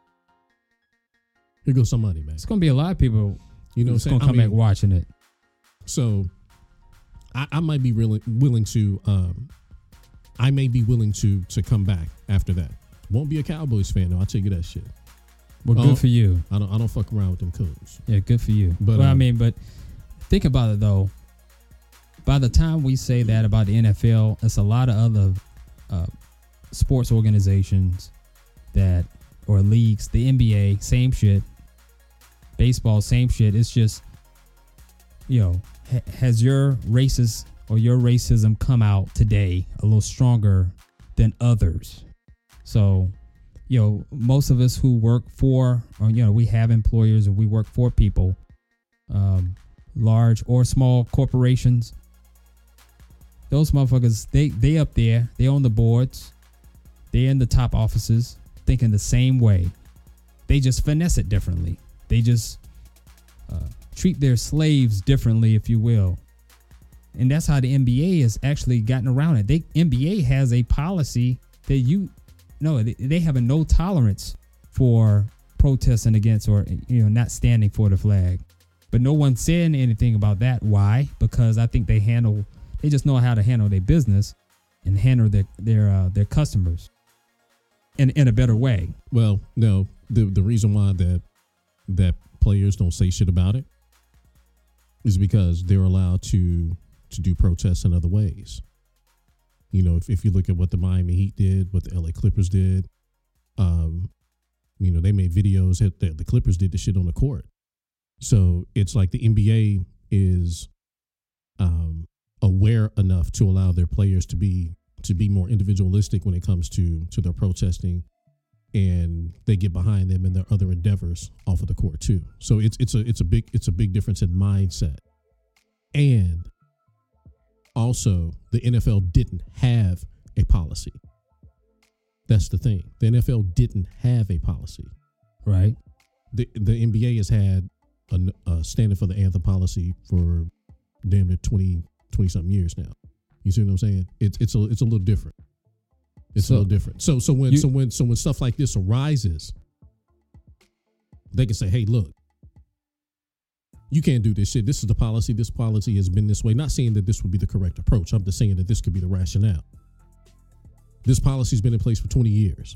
Here goes some money, man. it's gonna be a lot of people. You know, who's what I'm gonna saying? come I mean, back watching it. So, I, I might be really willing to. Um, I may be willing to to come back after that. Won't be a Cowboys fan though. I'll tell you that shit. Well, Oh, good for you. I don't. I don't fuck around with them coons. Yeah, good for you. But, But well, I um, mean, but think about it though. By the time we say that about the N F L, it's a lot of other uh, sports organizations that or leagues. The N B A, same shit. Baseball, same shit. It's just, you know, ha- has your racist or your racism come out today a little stronger than others? So, you know, most of us who work for, or, you know, we have employers and we work for people, um, large or small corporations. Those motherfuckers, they they up there, they on the boards, they're in the top offices, thinking the same way. They just finesse it differently. They just uh, treat their slaves differently, if you will. And that's how the N B A has actually gotten around it. They N B A has a policy that you no, they, they have a no tolerance for protesting against or, you know, not standing for the flag. But no one said anything about that. Why? Because I think they handle, they just know how to handle their business and handle their their uh, their customers in in a better way. Well, no, the the reason why that that players don't say shit about it is because they're allowed to to do protests in other ways. You know, if, if you look at what the Miami Heat did, what the L A Clippers did, um, you know, they made videos that the, the Clippers did the shit on the court. So it's like the N B A is um, aware enough to allow their players to be to be more individualistic when it comes to to their protesting, and they get behind them in their other endeavors off of the court too. So it's it's a it's a big it's a big difference in mindset. And also the N F L didn't have a policy. That's the thing. The N F L didn't have a policy. Right. The the N B A has had a, a standing for the anthem policy for damn near twenty, twenty something years now. You see what I'm saying? It's it's a it's a little different. It's So- a little different. So so when You- so when so when stuff like this arises, they can say, hey, look, you can't do this shit. This is the policy. This policy has been this way. Not saying that this would be the correct approach. I'm just saying that this could be the rationale. This policy's been in place for twenty years.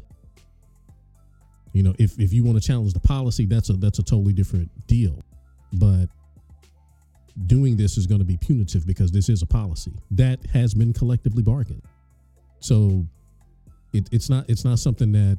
You know, if, if you want to challenge the policy, that's a that's a totally different deal. But doing this is going to be punitive because this is a policy that has been collectively bargained. So it, it's not it's not something that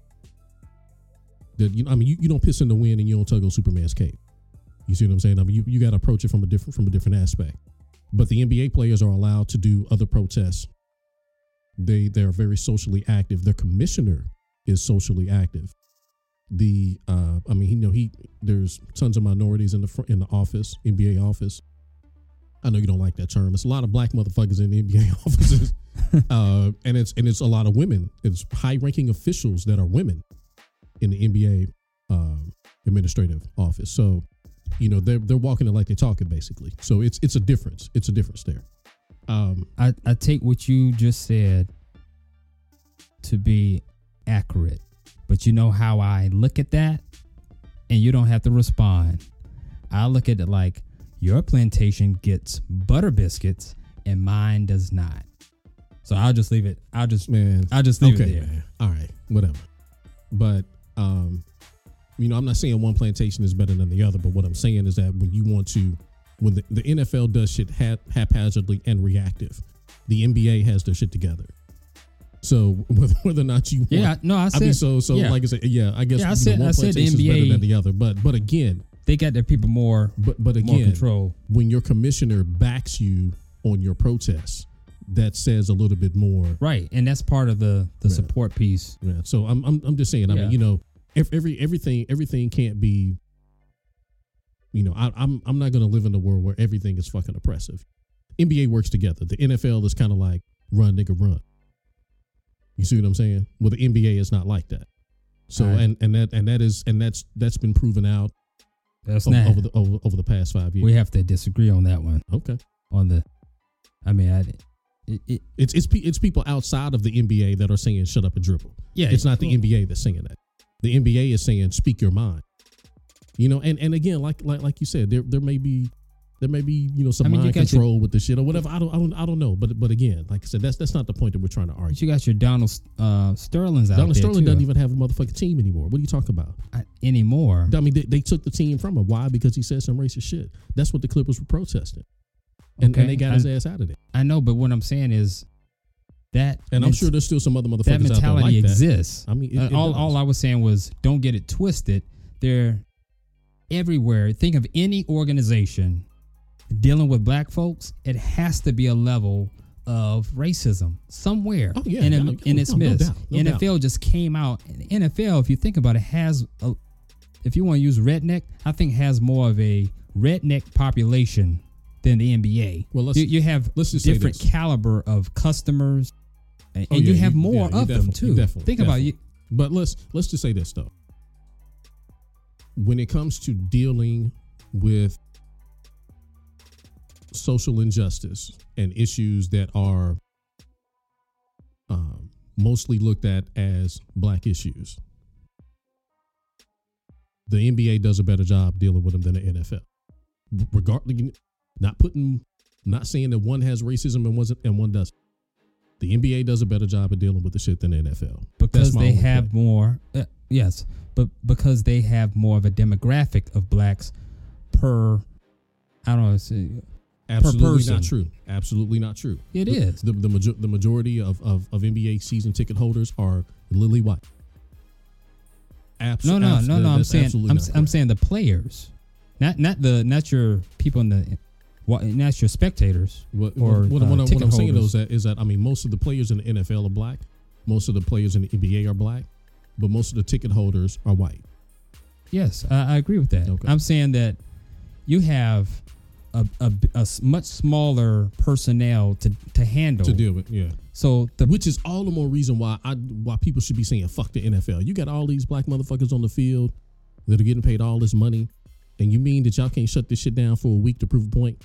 that you know, I mean you, you don't piss in the wind and you don't tug on Superman's cape. You see what I'm saying? I mean you, you got to approach it from a different from a different aspect. But the N B A players are allowed to do other protests. They they're very socially active. Their commissioner is socially active. The uh, I mean, you know, he there's tons of minorities in the fr- in the office, N B A office. I know you don't like that term. It's a lot of black motherfuckers in the N B A offices, uh, and it's and it's a lot of women. It's high-ranking officials that are women in the N B A um, administrative office. So, you know, they're they're walking it like they're talking, basically. So it's it's a difference. It's a difference there. Um, I, I take what you just said to be accurate, but you know how I look at that, and you don't have to respond. I look at it like your plantation gets butter biscuits and mine does not. So I'll just leave it. I'll just man, I'll just leave okay, it there. man. All right, whatever. But um, you know, I'm not saying one plantation is better than the other, but what I'm saying is that when you want to, when the, the N F L does shit hap, haphazardly and reactive, the N B A has their shit together. So whether, whether or not you want, Yeah, no, I I said mean, so so yeah. like I said, yeah, I guess Yeah, I you said- know, one I said the plantation is N B A better than the other. But but again, they got their people more but but more again, control. when your commissioner backs you on your protests, that says a little bit more. Right, and that's part of the the Yeah. support piece. Yeah. So I'm I'm I'm just saying. I Yeah. mean, you know, if every everything everything can't be. You know, I, I'm I'm not going to live in a world where everything is fucking oppressive. N B A works together. The N F L is kind of like run, nigga, run. You see what I'm saying? Well, the N B A is not like that. So Right. and and that and that is and that's that's been proven out That's over, not. over the over, over the past five years. We have to disagree on that one. Okay, On the, I mean, I, it, it, it's it's pe- it's people outside of the N B A that are saying shut up and dribble. yeah, It's not the well, N B A that's saying that. The N B A is saying speak your mind. You know, and, and again, like like like you said, there there may be there may be you know some I mean, you mind got your- control with the shit or whatever. I don't I don't I don't know. But but again, like I said, that's that's not the point that we're trying to But argue. you got your Donald uh, Sterling's out Donald there Sterling too. doesn't even have a motherfucking team anymore. What are you talking about? I- anymore. I mean, they, they took the team from him. Why? Because he said some racist shit. That's what the Clippers were protesting, and, Okay, and they got his I- ass out of there. I know, but what I'm saying is that And I'm ment- sure there's still some other motherfuckers that out there mentality like that. exists. I mean, it, Uh, it all does. all I was saying was don't get it twisted. They're everywhere. Think of any organization dealing with black folks. It has to be a level of racism somewhere. Oh, yeah, and, yeah, it- no, and it's no, no missed. doubt, no N F L doubt. just came out. N F L, if you think about it, has a, if you want to use redneck, I think has more of a redneck population than the N B A. Well, let's- you, you have let's just say different this. caliber of customers, and, Oh, and yeah, you have you- more yeah, you of them definitely- too. you definitely- think about definitely. you. But let's let's just say this though. When it comes to dealing with social injustice and issues that are um, mostly looked at as black issues, the N B A does a better job dealing with them than the N F L. Regardless, not putting, not saying that one has racism and one and one doesn't. The N B A does a better job of dealing with the shit than the N F L. Because That's my they only have point. more, uh, yes, but because they have more of a demographic of blacks per, I don't know, say, Absolutely person. not true. Absolutely not true. It the, is. The the, major, the majority of, of, of N B A season ticket holders are lily white. Abs- no, no, abs- no, no. I'm that's saying, absolutely I'm, not I'm correct. saying the players, not not the not your people in the, what, not your spectators. What, or, what, uh, what, I'm- what ticket I'm saying though holders. is that, is that I mean most of the players in the N F L are black, most of the players in the N B A are black, but most of the ticket holders are white. Yes, I, I agree with that. Okay. I'm saying that you have a, a, a s- much smaller personnel to, to handle. To deal with, yeah. So the Which is all the more reason why I why people should be saying fuck the N F L. You got all these black motherfuckers on the field that are getting paid all this money, and you mean that y'all can't shut this shit down for a week to prove a point?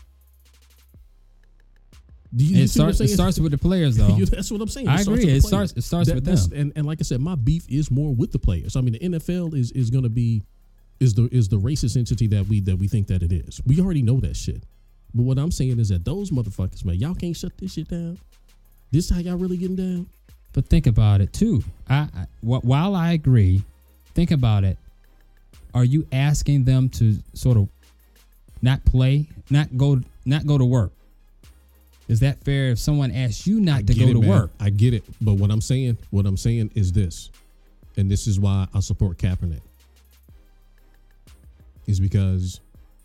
Do you, you it, see what I'm starts, it saying? starts with the players, though. That's what I'm saying. It I starts agree. with the It players. starts. It starts That- with that's- them. And, and like I said, my beef is more with the players. I mean, the N F L is is going to be is the is the racist entity that we that we think that it is. We already know that shit. But what I'm saying is that those motherfuckers, man, y'all can't shut this shit down. This is how y'all really getting down. But think about it too. I, I wh- while I agree, think about it. Are you asking them to sort of not play, not go, not go to work? Is that fair if someone asks you not I to get go it, to man. work? I get it. But what I'm saying, what I'm saying is this, and this is why I support Kaepernick, is because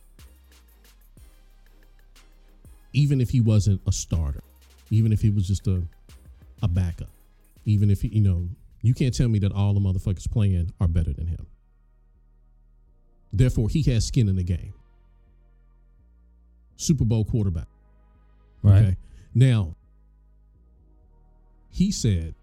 even if he wasn't a starter, even if he was just a a backup, even if he, you know, you can't tell me that all the motherfuckers playing are better than him. Therefore, he has skin in the game. Super Bowl quarterback. Right. Okay. Now, he said,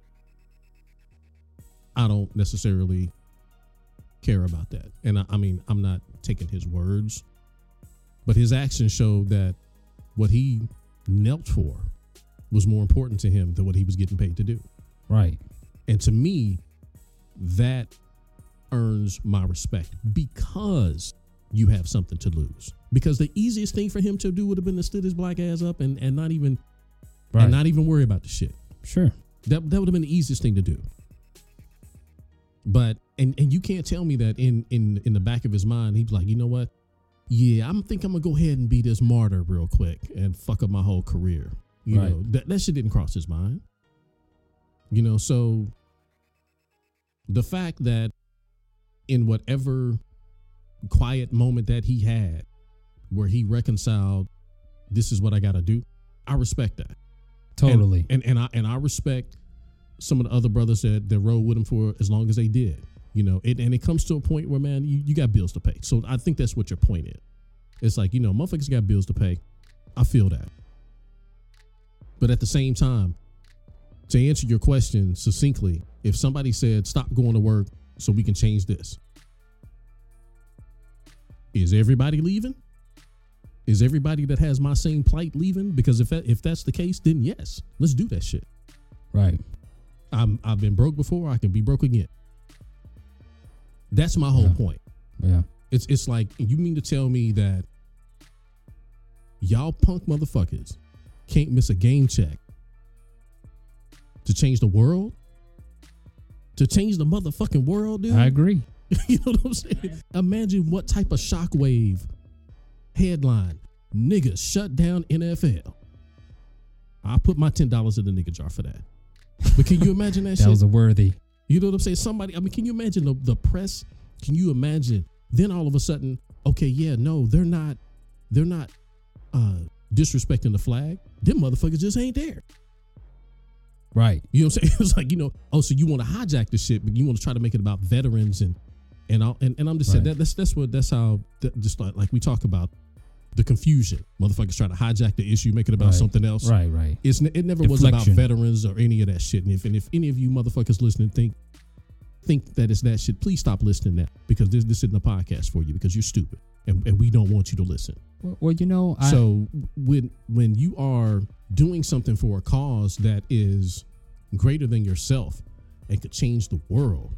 I don't necessarily care about that. And I, I mean, I'm not taking his words, but his actions showed that what he knelt for was more important to him than what he was getting paid to do. Right. And to me, that earns my respect because you have something to lose. Because the easiest thing for him to do would have been to stood his black ass up and, and not even Right. and not even worry about the shit. Sure. That that would have been the easiest thing to do. But and and you can't tell me that in in in the back of his mind he's like, you know what? Yeah, I'm think I'm gonna go ahead and be this martyr real quick and fuck up my whole career. You Right. know, that that shit didn't cross his mind. You know, so the fact that in whatever quiet moment that he had where he reconciled, this is what I gotta do, I respect that. Totally. And, and and I and I respect some of the other brothers that, that rode with him for as long as they did. You know, it, and it comes to a point where, man, you, you got bills to pay. So I think that's what your point is. It's like, you know, motherfuckers got bills to pay. I feel that. But at the same time, to answer your question succinctly, if somebody said, stop going to work so we can change this, is everybody leaving? Is everybody that has my same plight leaving? Because if that, if that's the case, then yes, let's do that shit. Right. I'm, I've been broke before. I can be broke again. That's my whole Yeah. point. Yeah. It's it's like, you mean to tell me that y'all punk motherfuckers can't miss a game check to change the world? To change the motherfucking world, dude? I agree. You know what I'm saying? Imagine what type of shockwave headline. Niggas shut down N F L. I'll put my ten dollars in the nigga jar for that. But can you imagine that, That shit? was a worthy. You know what I'm saying? Somebody, I mean, can you imagine the, the press? Can you imagine? Then all of a sudden, okay, yeah, no, they're not, they're not uh, disrespecting the flag. Them motherfuckers just ain't there. Right. You know what I'm saying? It's like, you know, oh, so you want to hijack the shit, but you want to try to make it about veterans and and all, and, and I'm just saying Right. that that's that's what that's how that, just like, like we talk about the confusion. Motherfuckers try to hijack the issue, make it about Right. something else. Right. Right. It's n- it never was about Deflection. veterans or any of that shit. And if and if any of you motherfuckers listening think think that it's that shit, please stop listening now, because this this isn't a podcast for you, because you're stupid and, and we don't want you to listen. Well, well you know, I, So when when you are doing something for a cause that is greater than yourself and could change the world,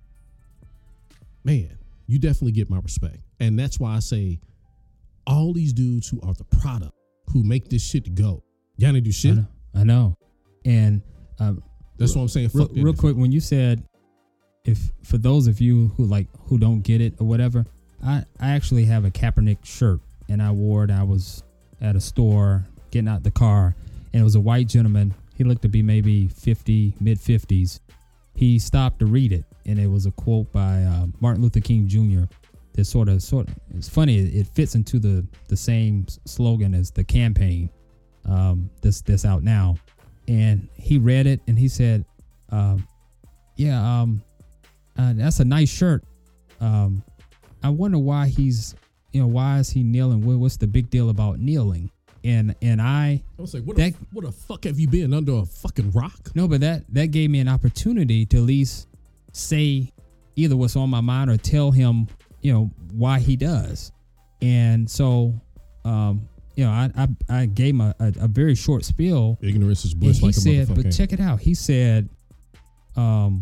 man, you definitely get my respect. And that's why I say all these dudes who are the product, who make this shit go, y'all didn't do I shit. know. I know. And um, That's what I'm saying. real, Fuck the real N F L. quick, when you said, if for those of you who like who don't get it or whatever, I, I actually have a Kaepernick shirt, and I wore it. I was at a store getting out the car, and it was a white gentleman. He looked to be maybe fifty, mid fifties. He stopped to read it, and it was a quote by uh, Martin Luther King Junior That sort of, sort of, it's funny. It fits into the the same slogan as the campaign. Um, this this out now, and he read it, and he said, um, "Yeah, um, uh, that's a nice shirt. Um, I wonder why he's you know, why is he kneeling? What, what's the big deal about kneeling? And and I, I was like, what, that, the, what the fuck have you been under a fucking rock? No, but that that gave me an opportunity to at least say either what's on my mind or tell him, you know, why he does. And so, um, you know, I I, I gave him a, a, a very short spiel. Ignorance is bliss, like a said, motherfucker. but check it out. He said, um,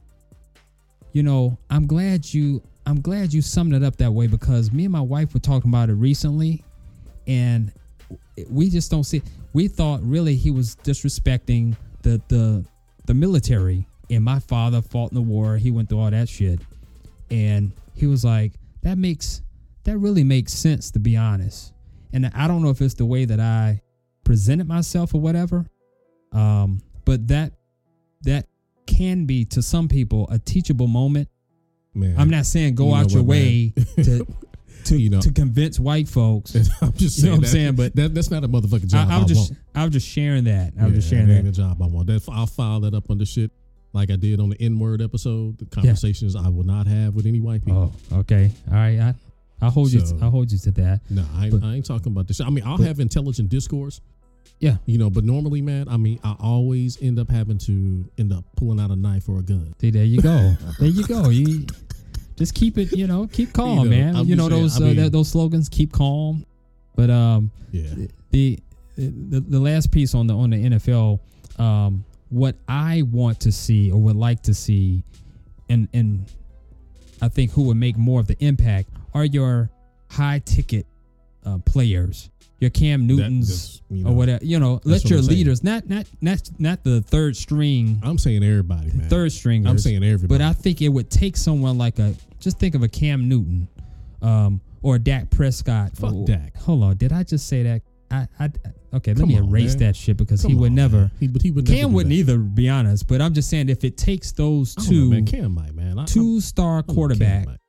you know, I'm glad you I'm glad you summed it up that way, because me and my wife were talking about it recently, and we just don't see. We thought really he was disrespecting the the the military. And my father fought in the war. He went through all that shit. And he was like, that makes, that really makes sense, to be honest. And I don't know if it's the way that I presented myself or whatever. Um, but that, that can be to some people a teachable moment. Man, I'm not saying go you out know your what, way to, to, you know, to convince white folks. I'm just saying, you know what I'm that, saying, but that, that's not a motherfucking job. I, I I, was just, want. I was just sharing that. I was yeah, just sharing that that. ain't a job I want. That I'll file that up under shit. Like I did on the N-word episode, the conversations yeah. I will not have with any white people. Oh, okay. All right. I, I'll hold so, you. To, I'll hold you to that. No, I, but, I ain't talking about this. I mean, I'll but, have intelligent discourse. Yeah. You know, but normally, man, I mean, I always end up having to end up pulling out a knife or a gun. See, there you go. There you go. You just keep it. You know, keep calm, you know, man. I'm you know those saying, uh, mean, those slogans. Keep calm. But um, yeah. The, the the last piece on the on the N F L um. What I want to see or would like to see, and and I think who would make more of the impact are your high ticket uh, players, your Cam Newtons that, you know, or whatever. You know, let your leaders, not not not not the third string. I'm saying everybody, man. Third stringers. I'm saying everybody. But I think it would take someone like a, just think of a Cam Newton, um, or Dak Prescott. Fuck oh, Dak. Hold on, did I just say that? I, I okay. Come let me on, erase man. that shit because Come he would on, never. He, but he would Cam never wouldn't that. either, be honest. But I'm just saying, if it takes those two, know, man. Cam might, man. I, two star quarterback Cam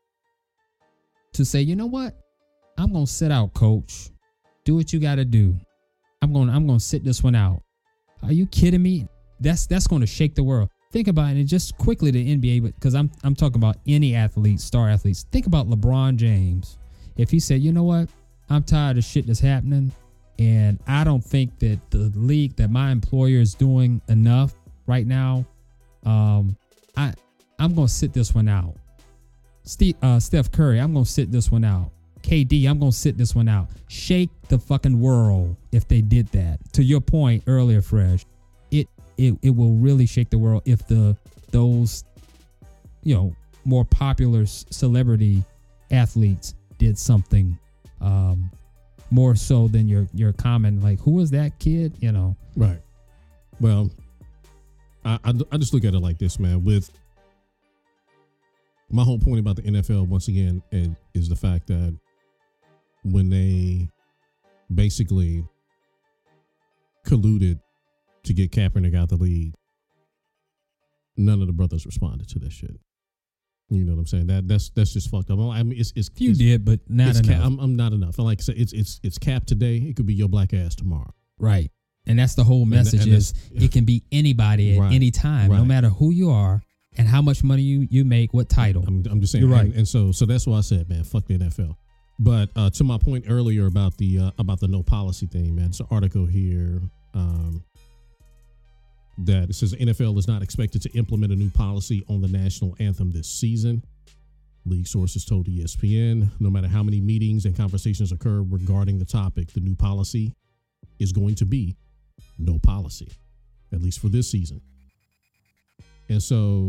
to say, you know what, I'm gonna sit out, coach. Do what you got to do. I'm gonna I'm gonna sit this one out. Are you kidding me? That's that's gonna shake the world. Think about it, and just quickly the N B A, because I'm I'm talking about any athlete, star athletes. Think about LeBron James. If he said, you know what, I'm tired of shit that's happening. And I don't think that the league, that my employer is doing enough right now. Um, I, I'm going to sit this one out. Steve, uh, Steph Curry, I'm going to sit this one out. K D, I'm going to sit this one out. Shake the fucking world if they did that. To your point earlier, Fresh, it, it, it will really shake the world if the, those, you know, more popular celebrity athletes did something, um, more so than your your common, like, who is that kid, you know? Right. Well, I, I, I just look at it like this, man. With my whole point about the N F L, once again, is, is the fact that when they basically colluded to get Kaepernick out the league, none of the brothers responded to this shit. You know what I'm saying? That that's that's just fucked up. I mean, it's it's you it's, did, but not it's enough. Cap, I'm, I'm not enough. And like I said, it's it's it's Cap today. It could be your black ass tomorrow. Right. And that's the whole message and, and is it can be anybody at right, any time, right. no matter who you are and how much money you, you make, what title. I'm, I'm just saying. You're right. And, and so so that's why I said, man, fuck the N F L. But uh, to my point earlier about the uh, about the no policy thing, man, it's an article here um, that it says the N F L is not expected to implement a new policy on the national anthem this season. League sources told E S P N, no matter how many meetings and conversations occur regarding the topic, the new policy is going to be no policy, at least for this season. And so,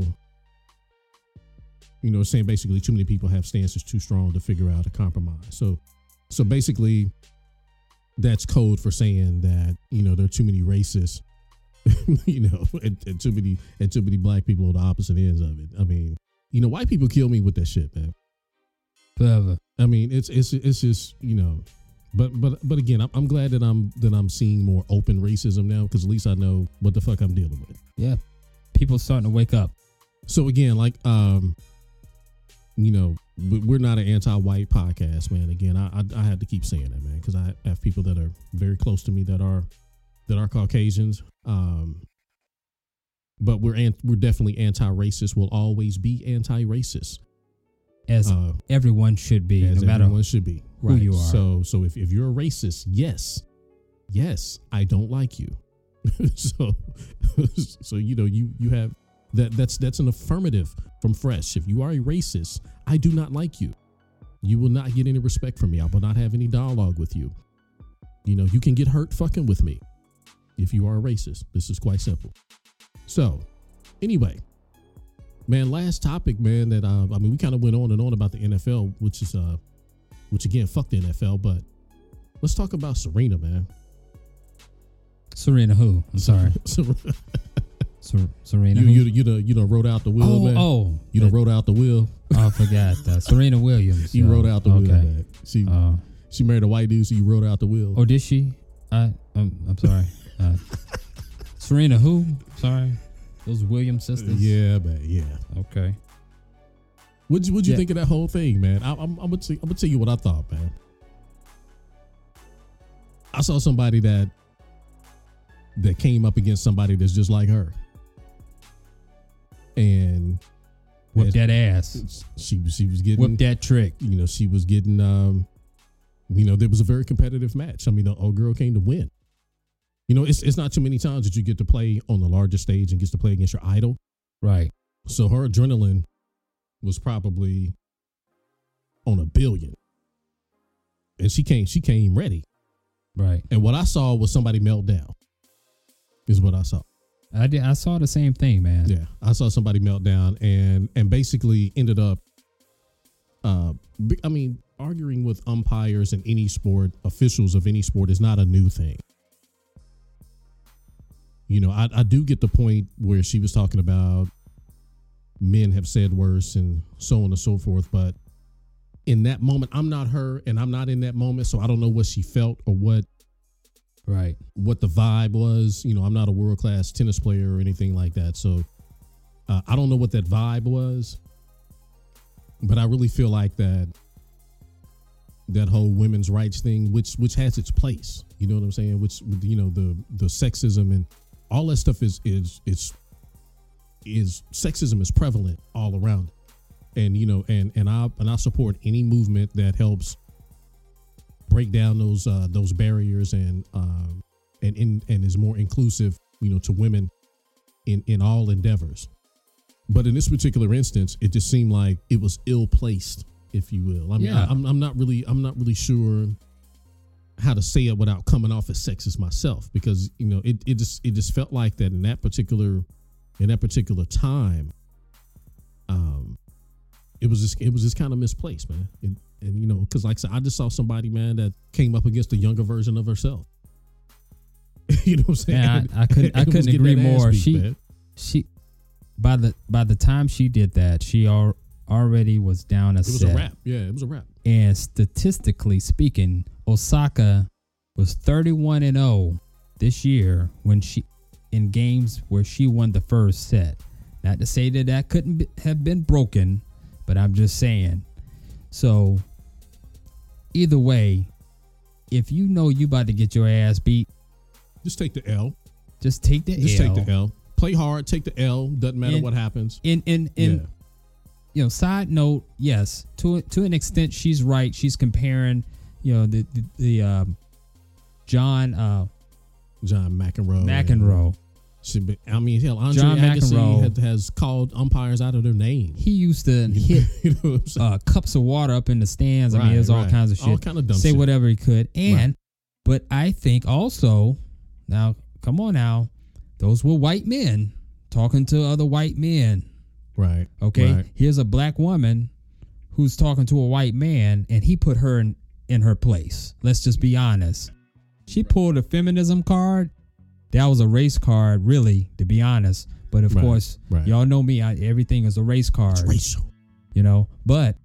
you know, saying basically too many people have stances too strong to figure out a compromise. So, so basically that's code for saying that, you know, there are too many racists, you know, and, and too many, and too many black people on the opposite ends of it. I mean, you know, white people kill me with that shit, man. Forever. I mean, it's it's it's just, you know, but but but again, I'm, I'm glad that I'm that I'm seeing more open racism now, because at least I know what the fuck I'm dealing with. Yeah, people starting to wake up. So again, like, um, you know, we're not an anti-white podcast, man. Again, I I, I had to keep saying that, man, because I have people that are very close to me that are that are Caucasians. Um, But we're an, we're definitely anti-racist. We'll always be anti-racist. as uh, everyone should be, as no matter everyone should be. who Right. you are. So, so if, if you're a racist, yes, yes, I don't like you. so, so you know, you you have that. That's that's an affirmative from Fresh. If you are a racist, I do not like you. You will not get any respect from me. I will not have any dialogue with you. You know, you can get hurt fucking with me if you are a racist. This is quite simple. So, anyway, man, last topic, man. That uh, I mean, we kind of went on and on about the N F L, which is uh, which again, fuck the N F L. But let's talk about Serena, man. Serena who? I'm sorry. Ser- Ser- Serena you who? you you done, you done wrote out the wheel, oh, man. oh. You done wrote out the wheel. Oh, I forgot. Uh, Serena Williams. You uh, wrote out the okay. wheel, man. She Uh, she married a white dude, so you wrote out the wheel. oh, did she? I, I'm, I'm sorry. Uh, Serena who? Sorry. Those Williams sisters? Yeah, man. Yeah. Okay. What'd you, what'd you Yeah. think of that whole thing, man? I, I'm, I'm gonna tell, I'm gonna tell you what I thought, man. I saw somebody that that came up against somebody that's just like her, and Whip and that ass. She was she was getting Whip that trick. you know she was getting um, you know there was a very competitive match. I mean, the old girl came to win. You know, it's it's not too many times that you get to play on the largest stage and gets to play against your idol. Right. So her adrenaline was probably on a billion, and she came she came ready. Right. And what I saw was somebody melt down. Is what I saw. I did. I saw the same thing, man. Yeah, I saw somebody melt down and and basically ended up. Uh, b- I mean, arguing with umpires in any sport, officials of any sport, is not a new thing. You know, I, I do get the point where she was talking about men have said worse and so on and so forth, but in that moment, I'm not her and I'm not in that moment, so I don't know what she felt or what Right. what the vibe was. You know, I'm not a world class tennis player or anything like that, so uh, I don't know what that vibe was. But I really feel like that that whole women's rights thing, which which has its place, you know what I'm saying? Which, you know, the the sexism and all that stuff is is is is sexism is prevalent all around. And you know, and and I and I support any movement that helps break down those uh, those barriers and um, and in and is more inclusive, you know, to women in in all endeavors. But in this particular instance, it just seemed like it was ill placed, if you will. I mean, Yeah. I, I'm I'm not really I'm not really sure how to say it without coming off as sexist myself, because you know it it just it just felt like that in that particular in that particular time. Um. It was just it was just kind of misplaced, man. And, and you know, because like I said, I just saw somebody, man, that came up against a younger version of herself. You know what I'm saying? Man, I, I couldn't I And was couldn't getting agree that ass more. beat, She man. she by the by the time she did that, she al- already was down a It was set. a wrap. Yeah, it was a wrap. And statistically speaking, Osaka was thirty-one and oh this year when she in games where she won the first set. Not to say that that couldn't be, have been broken, but I'm just saying. So either way, if you know you about to get your ass beat, Just take the L. just take the Just L. take the L. Play hard. Take the L. Doesn't matter And- what happens. In in in Yeah. you know, side note, yes, to to an extent, she's right. She's comparing, you know, the the, the um, John uh, John McEnroe. McEnroe. Should be, I mean, hell, Andre John Agassi McEnroe. has, has called umpires out of their name. He used to hit You know what I'm saying? uh, cups of water up in the stands. I mean, Right, there's all right. kinds of shit. All kind of dumb Say shit. whatever he could, and but I think also now, come on now, those were white men talking to other white men. Right. Okay, Right. here's a black woman who's talking to a white man, and he put her in, in her place. Let's just be honest. She pulled a feminism card. That was a race card, really, to be honest. But of Right, course, right. y'all know me. I, everything is a race card. It's racial. You know. But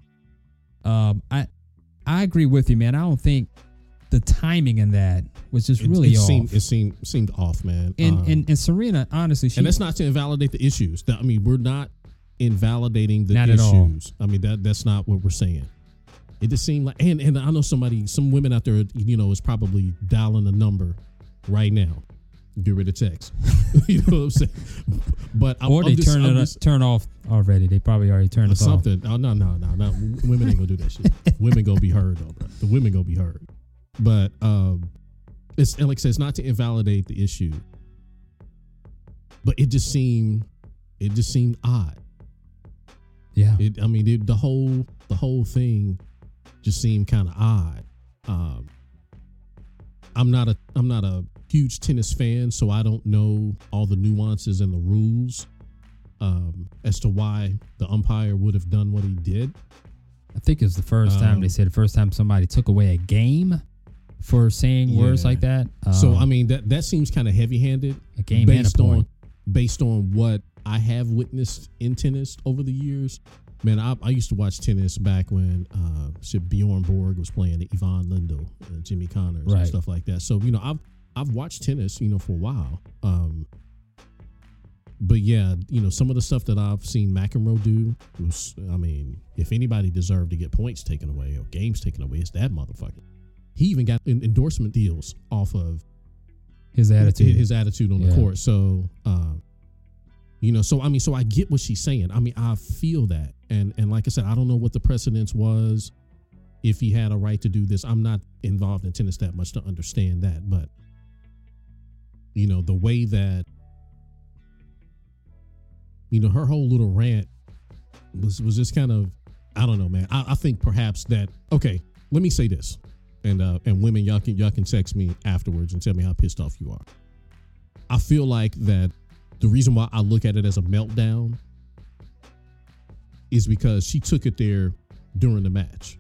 um, I I agree with you, man. I don't think the timing in that was just It, really it off. seemed it seemed seemed off, man. and, Um, and and Serena, honestly, she and that's not to invalidate the issues. That- I mean, we're not invalidating the Not at issues. all. I mean, that that's not what we're saying. It just seemed like, and and I know somebody, some women out there, you know, is probably dialing a number right now, Get rid of text. You know what I'm saying? But I'm, or they I'm just, turn I'm it just, turn off already. They probably already turned us off. something. Oh no, no, no, no. Women ain't gonna do that shit. Women gonna be heard though, bro. The women gonna be heard. But um, it's and like I said, it's not to invalidate the issue, but it just seemed, it just seemed odd. Yeah. It, I mean, it, the whole the whole thing just seemed kind of odd. Um, I'm not a I'm not a huge tennis fan, so I don't know all the nuances and the rules um, as to why the umpire would have done what he did. I think it's the first Um, time they said the first time somebody took away a game for saying Yeah. words like that. Um, So I mean that that seems kind of heavy-handed a game and a based point. on based on what I have witnessed in tennis over the years. Man, I, I used to watch tennis back when uh, shit Bjorn Borg was playing Yvonne Lindell and Jimmy Connors Right. and stuff like that. So you know, I've I've watched tennis, you know, for a while. Um, but yeah, you know, some of the stuff that I've seen McEnroe do was, I mean, if anybody deserved to get points taken away or games taken away, it's that motherfucker. He even got en- endorsement deals off of His attitude. his attitude on Yeah. the court. So, uh, you know, so I mean, so I get what she's saying. I mean, I feel that, and and like I said, I don't know what the precedence was, if he had a right to do this. I'm not involved in tennis that much to understand that, but you know, the way that, you know, her whole little rant was was just kind of, I don't know, man. I, I think perhaps that, okay, let me say this, and uh, and women, y'all can y'all can text me afterwards and tell me how pissed off you are. I feel like that the reason why I look at it as a meltdown is because she took it there during the match.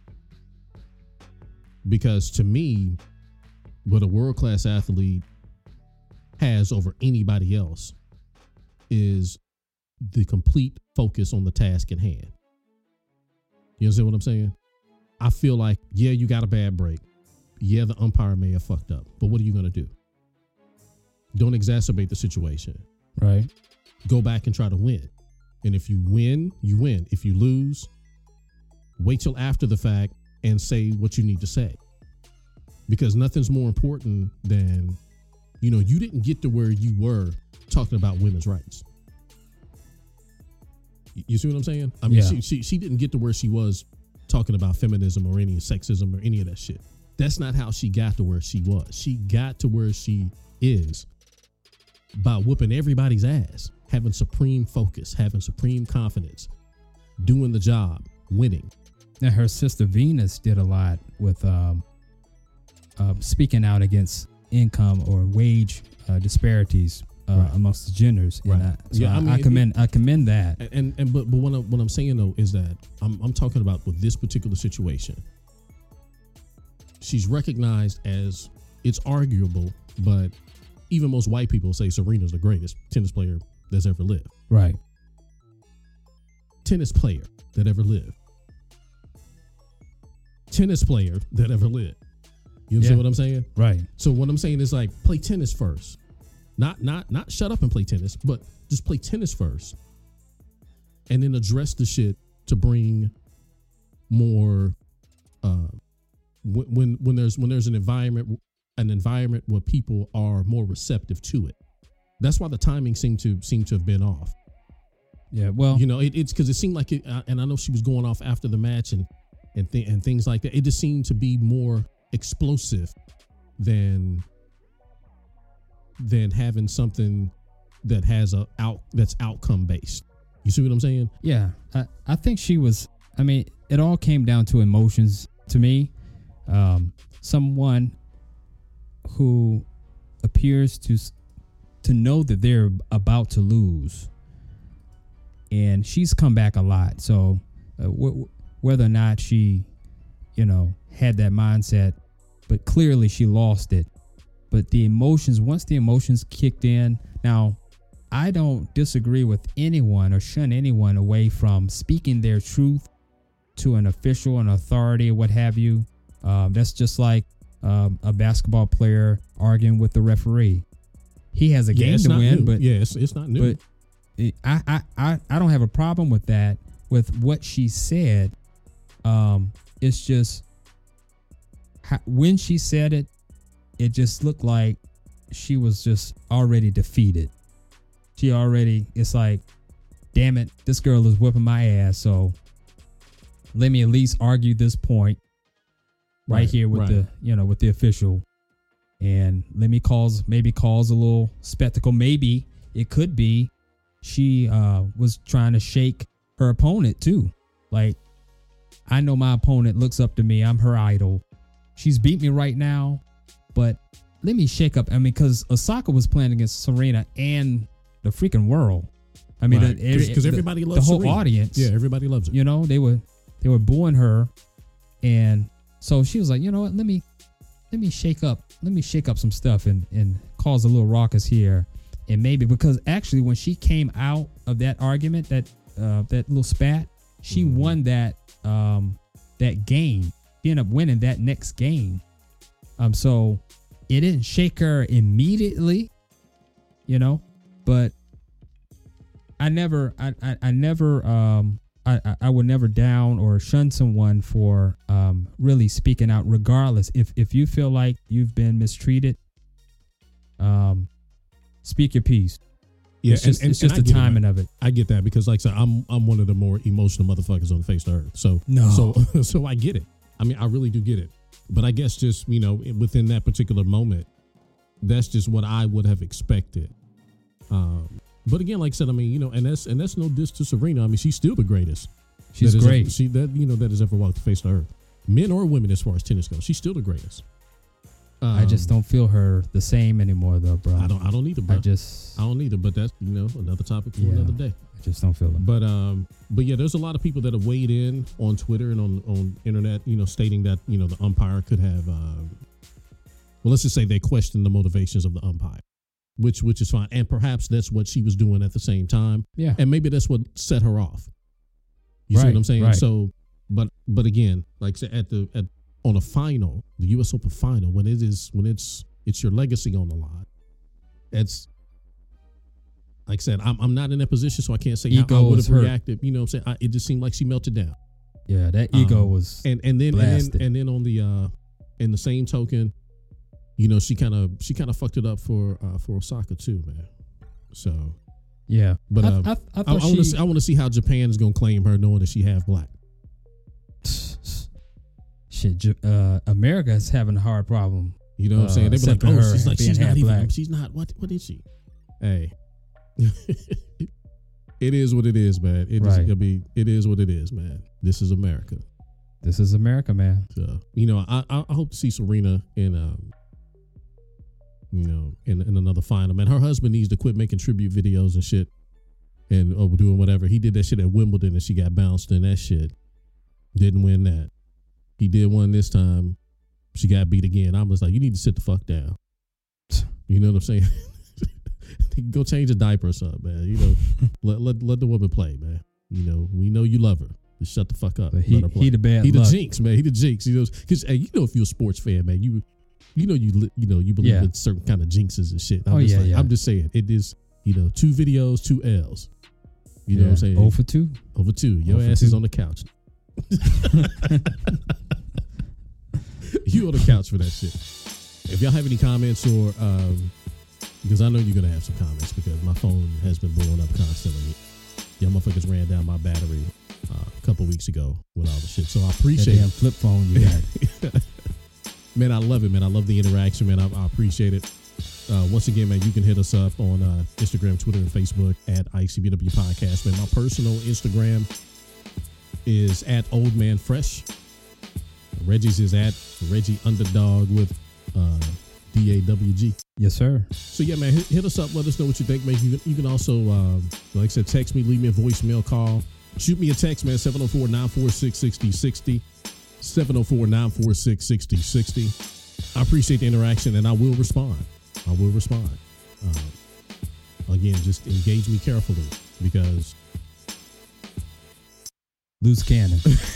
Because to me, what a world-class athlete has over anybody else is the complete focus on the task at hand. You understand what I'm saying? I feel like, yeah, you got a bad break. Yeah, the umpire may have fucked up, but what are you going to do? Don't exacerbate the situation. Right. Go back and try to win. And if you win, you win. If you lose, wait till after the fact and say what you need to say. Because nothing's more important than, you know, you didn't get to where you were talking about women's rights. You see what I'm saying? I mean, Yeah. she, she she didn't get to where she was talking about feminism or any sexism or any of that shit. That's not how she got to where she was. She got to where she is by whooping everybody's ass, having supreme focus, having supreme confidence, doing the job, winning. Now her sister Venus did a lot with um, uh, speaking out against income or wage uh, disparities uh, Right. amongst the genders. Right. And I, so Yeah, I, I mean, I commend I commend that. And and, and but but what I'm, what I'm saying though is that I'm I'm talking about with this particular situation. She's recognized as, it's arguable, but even most white people say Serena's the greatest tennis player that's ever lived. Right. Tennis player that ever lived. Tennis player that ever lived. You understand Yeah. what I'm saying? Right. So what I'm saying is, like, play tennis first. Not not not shut up and play tennis, but just play tennis first. And then address the shit to bring more uh when when, when there's when there's an environment an environment where people are more receptive to it. That's why the timing seemed to seem to have been off. Yeah. Well, You know, it, it's because it seemed like it, uh, and I know she was going off after the match and and th- and things like that. It just seemed to be more explosive than than having something that has a out that's outcome based. You see what I'm saying? yeah. I, I think she was. I mean, it all came down to emotions to me. Um, someone who appears to s- to know that they're about to lose, and she's come back a lot. So uh, w- whether or not she, you know, had that mindset, but clearly she lost it. But the emotions, once the emotions kicked in, now I don't disagree with anyone or shun anyone away from speaking their truth to an official, an authority, or what have you. Um, that's just like um, a basketball player arguing with the referee. He has a Yeah, game it's to not win, new. but yeah, it's, it's not new. but it, I, I, I, I don't have a problem with that. With what she said, um, it's just how, when she said it, it just looked like she was just already defeated. She already, it's like, damn it, this girl is whipping my ass. So let me at least argue this point right, right here with right. the, you know, with the official. And let me cause, maybe cause a little spectacle. Maybe it could be she uh, was trying to shake her opponent too. Like, I know my opponent looks up to me. I'm her idol. She's beat me right now, but let me shake up. I mean, because Osaka was playing against Serena and the freaking world. I mean, because right. everybody loves the whole Serena. audience. Yeah, everybody loves it. You know, they were they were booing her, and so she was like, you know what? Let me let me shake up. Let me shake up some stuff and and cause a little ruckus here, and maybe because actually when she came out of that argument, that uh, that little spat, she mm. won that um that game. She ended up winning that next game. Um, so it didn't shake her immediately, you know, but. I never, I, I, I never, um, I, I would never down or shun someone for um, really speaking out, regardless. If if you feel like you've been mistreated, um, speak your piece. Yeah, it's just, and, and, it's just and the timing it, of it. I get that because, like I said, I'm I'm one of the more emotional motherfuckers on the face of the earth. So no, so so I get it. I mean, I really do get it. But I guess just you know, within that particular moment, that's just what I would have expected. Um. But again, like I said, I mean, you know, and that's and that's no diss to Serena. I mean, she's still the greatest. She's great. Ever, she that you know that has ever walked the face of the earth, men or women, as far as tennis goes. She's still the greatest. Um, I just don't feel her the same anymore, though, bro. I don't. I don't either, bro. I just. I don't either. But that's you know another topic for yeah, another day. I just don't feel it. But um, but yeah, there's a lot of people that have weighed in on Twitter and on on internet, you know, stating that you know the umpire could have. Um, well, let's just say they question the motivations of the umpire. Which which is fine. And perhaps that's what she was doing at the same time. Yeah. And maybe that's what set her off. You right, see what I'm saying? Right. So but but again, like I said, at the at on a final, the U S Open final, when it is when it's it's your legacy on the line, it's like I said, I'm I'm not in that position, so I can't say ego how I would have hurt. reacted. You know what I'm saying? I, it just seemed like she melted down. Yeah, that ego um, was and and then, and blasted. then and then on the uh in the same token, you know, she kind of she kind of fucked it up for uh, for Osaka too, man. So yeah, but um, I, I, I, I, I want to see, I want to see how Japan is gonna claim her, knowing that she half black. Shit, uh, America is having a hard problem. You know what I'm saying? They be like, uh, oh, she's like she's not even. black. She's not. What? What is she? Hey, it is what it is, man. It right. is. I mean, it is what it is, man. This is America. This is America, man. So you know, I I hope to see Serena in um. You know, in, in another final, man. Her husband needs to quit making tribute videos and shit, and or doing whatever. He did that shit at Wimbledon, and she got bounced in that shit. Didn't win that. He did one this time. She got beat again. I was like, you need to sit the fuck down. You know what I'm saying? Go change a diaper or something, man. You know, let, let let the woman play, man. You know, we know you love her. Just shut the fuck up. But he, let her play. he the bad He luck. the jinx, man. He the jinx. You know, because hey, you know, if you're a sports fan, man, you. You know you you know you believe yeah. in certain kind of jinxes and shit. I'm oh just yeah, like, yeah. I'm just saying it is. You know, two videos, two L's. You know yeah. what I'm saying? Oh for two. Over two. Your oh ass two. is on the couch. You on the couch for that shit. If y'all have any comments or um, because I know you're gonna have some comments because my phone has been blowing up constantly. Y'all motherfuckers ran down my battery uh, a couple weeks ago with all the shit. So I appreciate that damn flip phone you got. Man, I love it, man. I love the interaction, man. I, I appreciate it. Uh, once again, man, you can hit us up on uh, Instagram, Twitter, and Facebook at I C B W Podcast, man. My personal Instagram is at Old Man Fresh. Reggie's is at Reggie Underdog with uh, D A W G. Yes, sir. So, yeah, man, hit, hit us up. Let us know what you think, man. You can, you can also, um, like I said, text me, leave me a voicemail call. Shoot me a text, man, seven oh four, nine four six, six oh six oh. seven oh four, nine four six, six oh six oh. I appreciate the interaction, and I will respond. I will respond. Uh, again, just engage me carefully because loose cannon.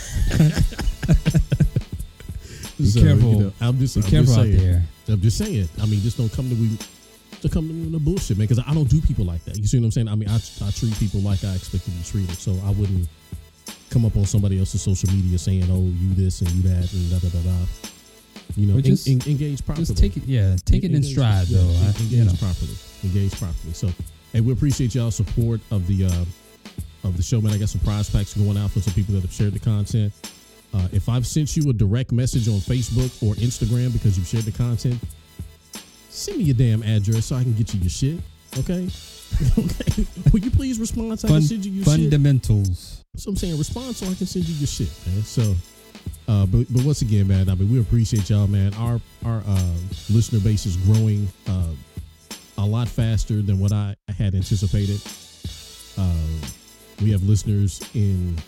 Be so, careful. You know, I'm just, Be I'm careful just out saying, there. I'm just saying. I mean, just don't come to me. To come to me with the bullshit, man. Because I don't do people like that. You see what I'm saying? I mean, I, I treat people like I expect to be treated. So I wouldn't come up on somebody else's social media saying, "Oh, you this and you that," and da da da da. You know, But just- en- en- engage properly. Just take it, yeah, take it in Engage- stride, yeah, though. I, engage you know. properly. Engage properly. So, hey, we appreciate y'all's support of the uh, of the show, man. I got some prize packs going out for some people that have shared the content. Uh, if I've sent you a direct message on Facebook or Instagram because you've shared the content, send me your damn address so I can get you your shit. Okay. Okay. Will you please respond so I Fun, can send you your shit? fundamentals. So I'm saying respond so I can send you your shit, man. So, uh, but but once again, man, I mean, we appreciate y'all, man. Our our uh, listener base is growing uh, a lot faster than what I had anticipated. Uh, we have listeners in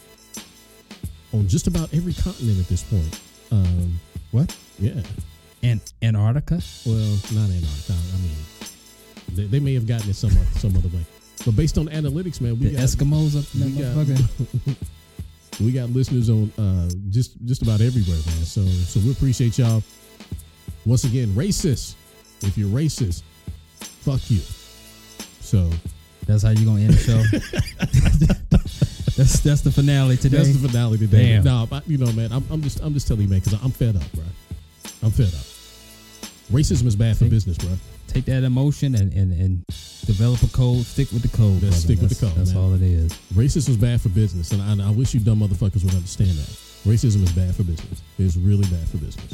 on just about every continent at this point. Um, What? yeah, And Antarctica? well, not Antarctica. I mean, they, they may have gotten it some other, some other way, but based on analytics, man, we The got Eskimos up in we that got, motherfucker? we got listeners on uh, just just about everywhere, man. So so we appreciate y'all. Once again, racist. If you're racist, fuck you. So That's how you gonna end the show? that's that's the finale today. that's the finale today. Damn. No, but, you know, man, I'm, I'm just I'm just telling you, man, because I'm fed up, bro. I'm fed up. Racism is bad for business, bro. Take that emotion and, and, and develop a code. Stick with the code. Let's brother. stick with the That's- code, That's man. all it is. Racism is bad for business, and I, I wish you dumb motherfuckers would understand that. Racism is bad for business. It's really bad for business.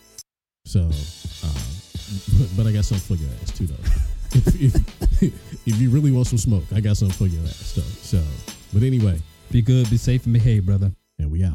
So, um, but, but I got something for your ass too, though. if, if, if you really want some smoke, I got something for your ass, though. So, but anyway, Be good, be safe, and behave, brother. and we out.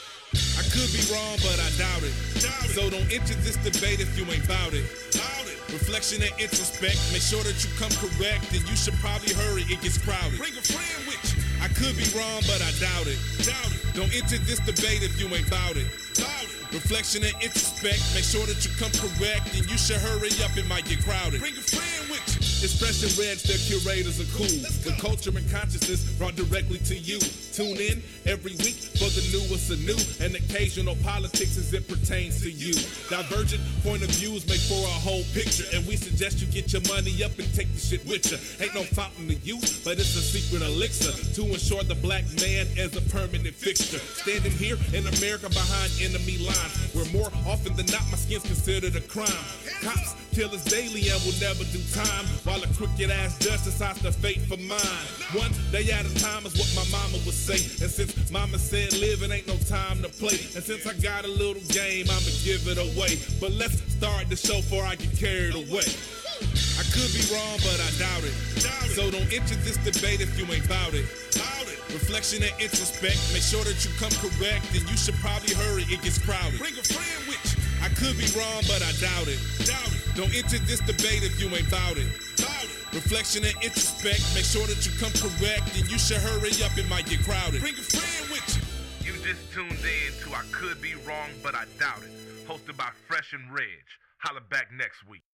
I could be wrong, but I doubt it. Doubt it. So don't enter this debate if you ain't bout it. Bout it. Reflection and introspect. Make sure that you come correct, and you should probably hurry. It gets crowded. Bring a friend with you. I could be wrong, but I doubt it. Doubt it. Don't enter this debate if you ain't bout it. Bout it. Reflection and introspect. Make sure that you come correct, and you should hurry up. It might get crowded. Bring a friend with you. Expression Reds, their curators are cool. The culture and consciousness brought directly to you. Tune in every week for the newest and new and occasional politics as it pertains to you. Divergent point of views make for a whole picture, and we suggest you get your money up and take the shit with you. Ain't no fountain of youth, but it's a secret elixir to ensure the black man is a permanent fixture. Standing here in America behind enemy lines, where more often than not my skin's considered a crime. Cops kill us daily and will never do time, while a crooked ass judge decides to fate for mine. One day at a time is what my mama would say, and since mama said living ain't no time to play, and since I got a little game, I'ma give it away. But let's start the show before I get carried away. I could be wrong, but I doubt it. So don't enter this debate if you ain't bout it. Reflection and introspect. Make sure that you come correct, and you should probably hurry. It gets crowded. Bring a friend with you. I could be wrong, but I doubt it. Doubt it. Don't enter this debate if you ain't bout it. Bout it. Reflection and introspect. Make sure that you come correct, and you should hurry up. It might get crowded. Bring a friend with you. You just tuned in to I Could Be Wrong, But I Doubt It, hosted by Fresh and Reg. Holla back next week.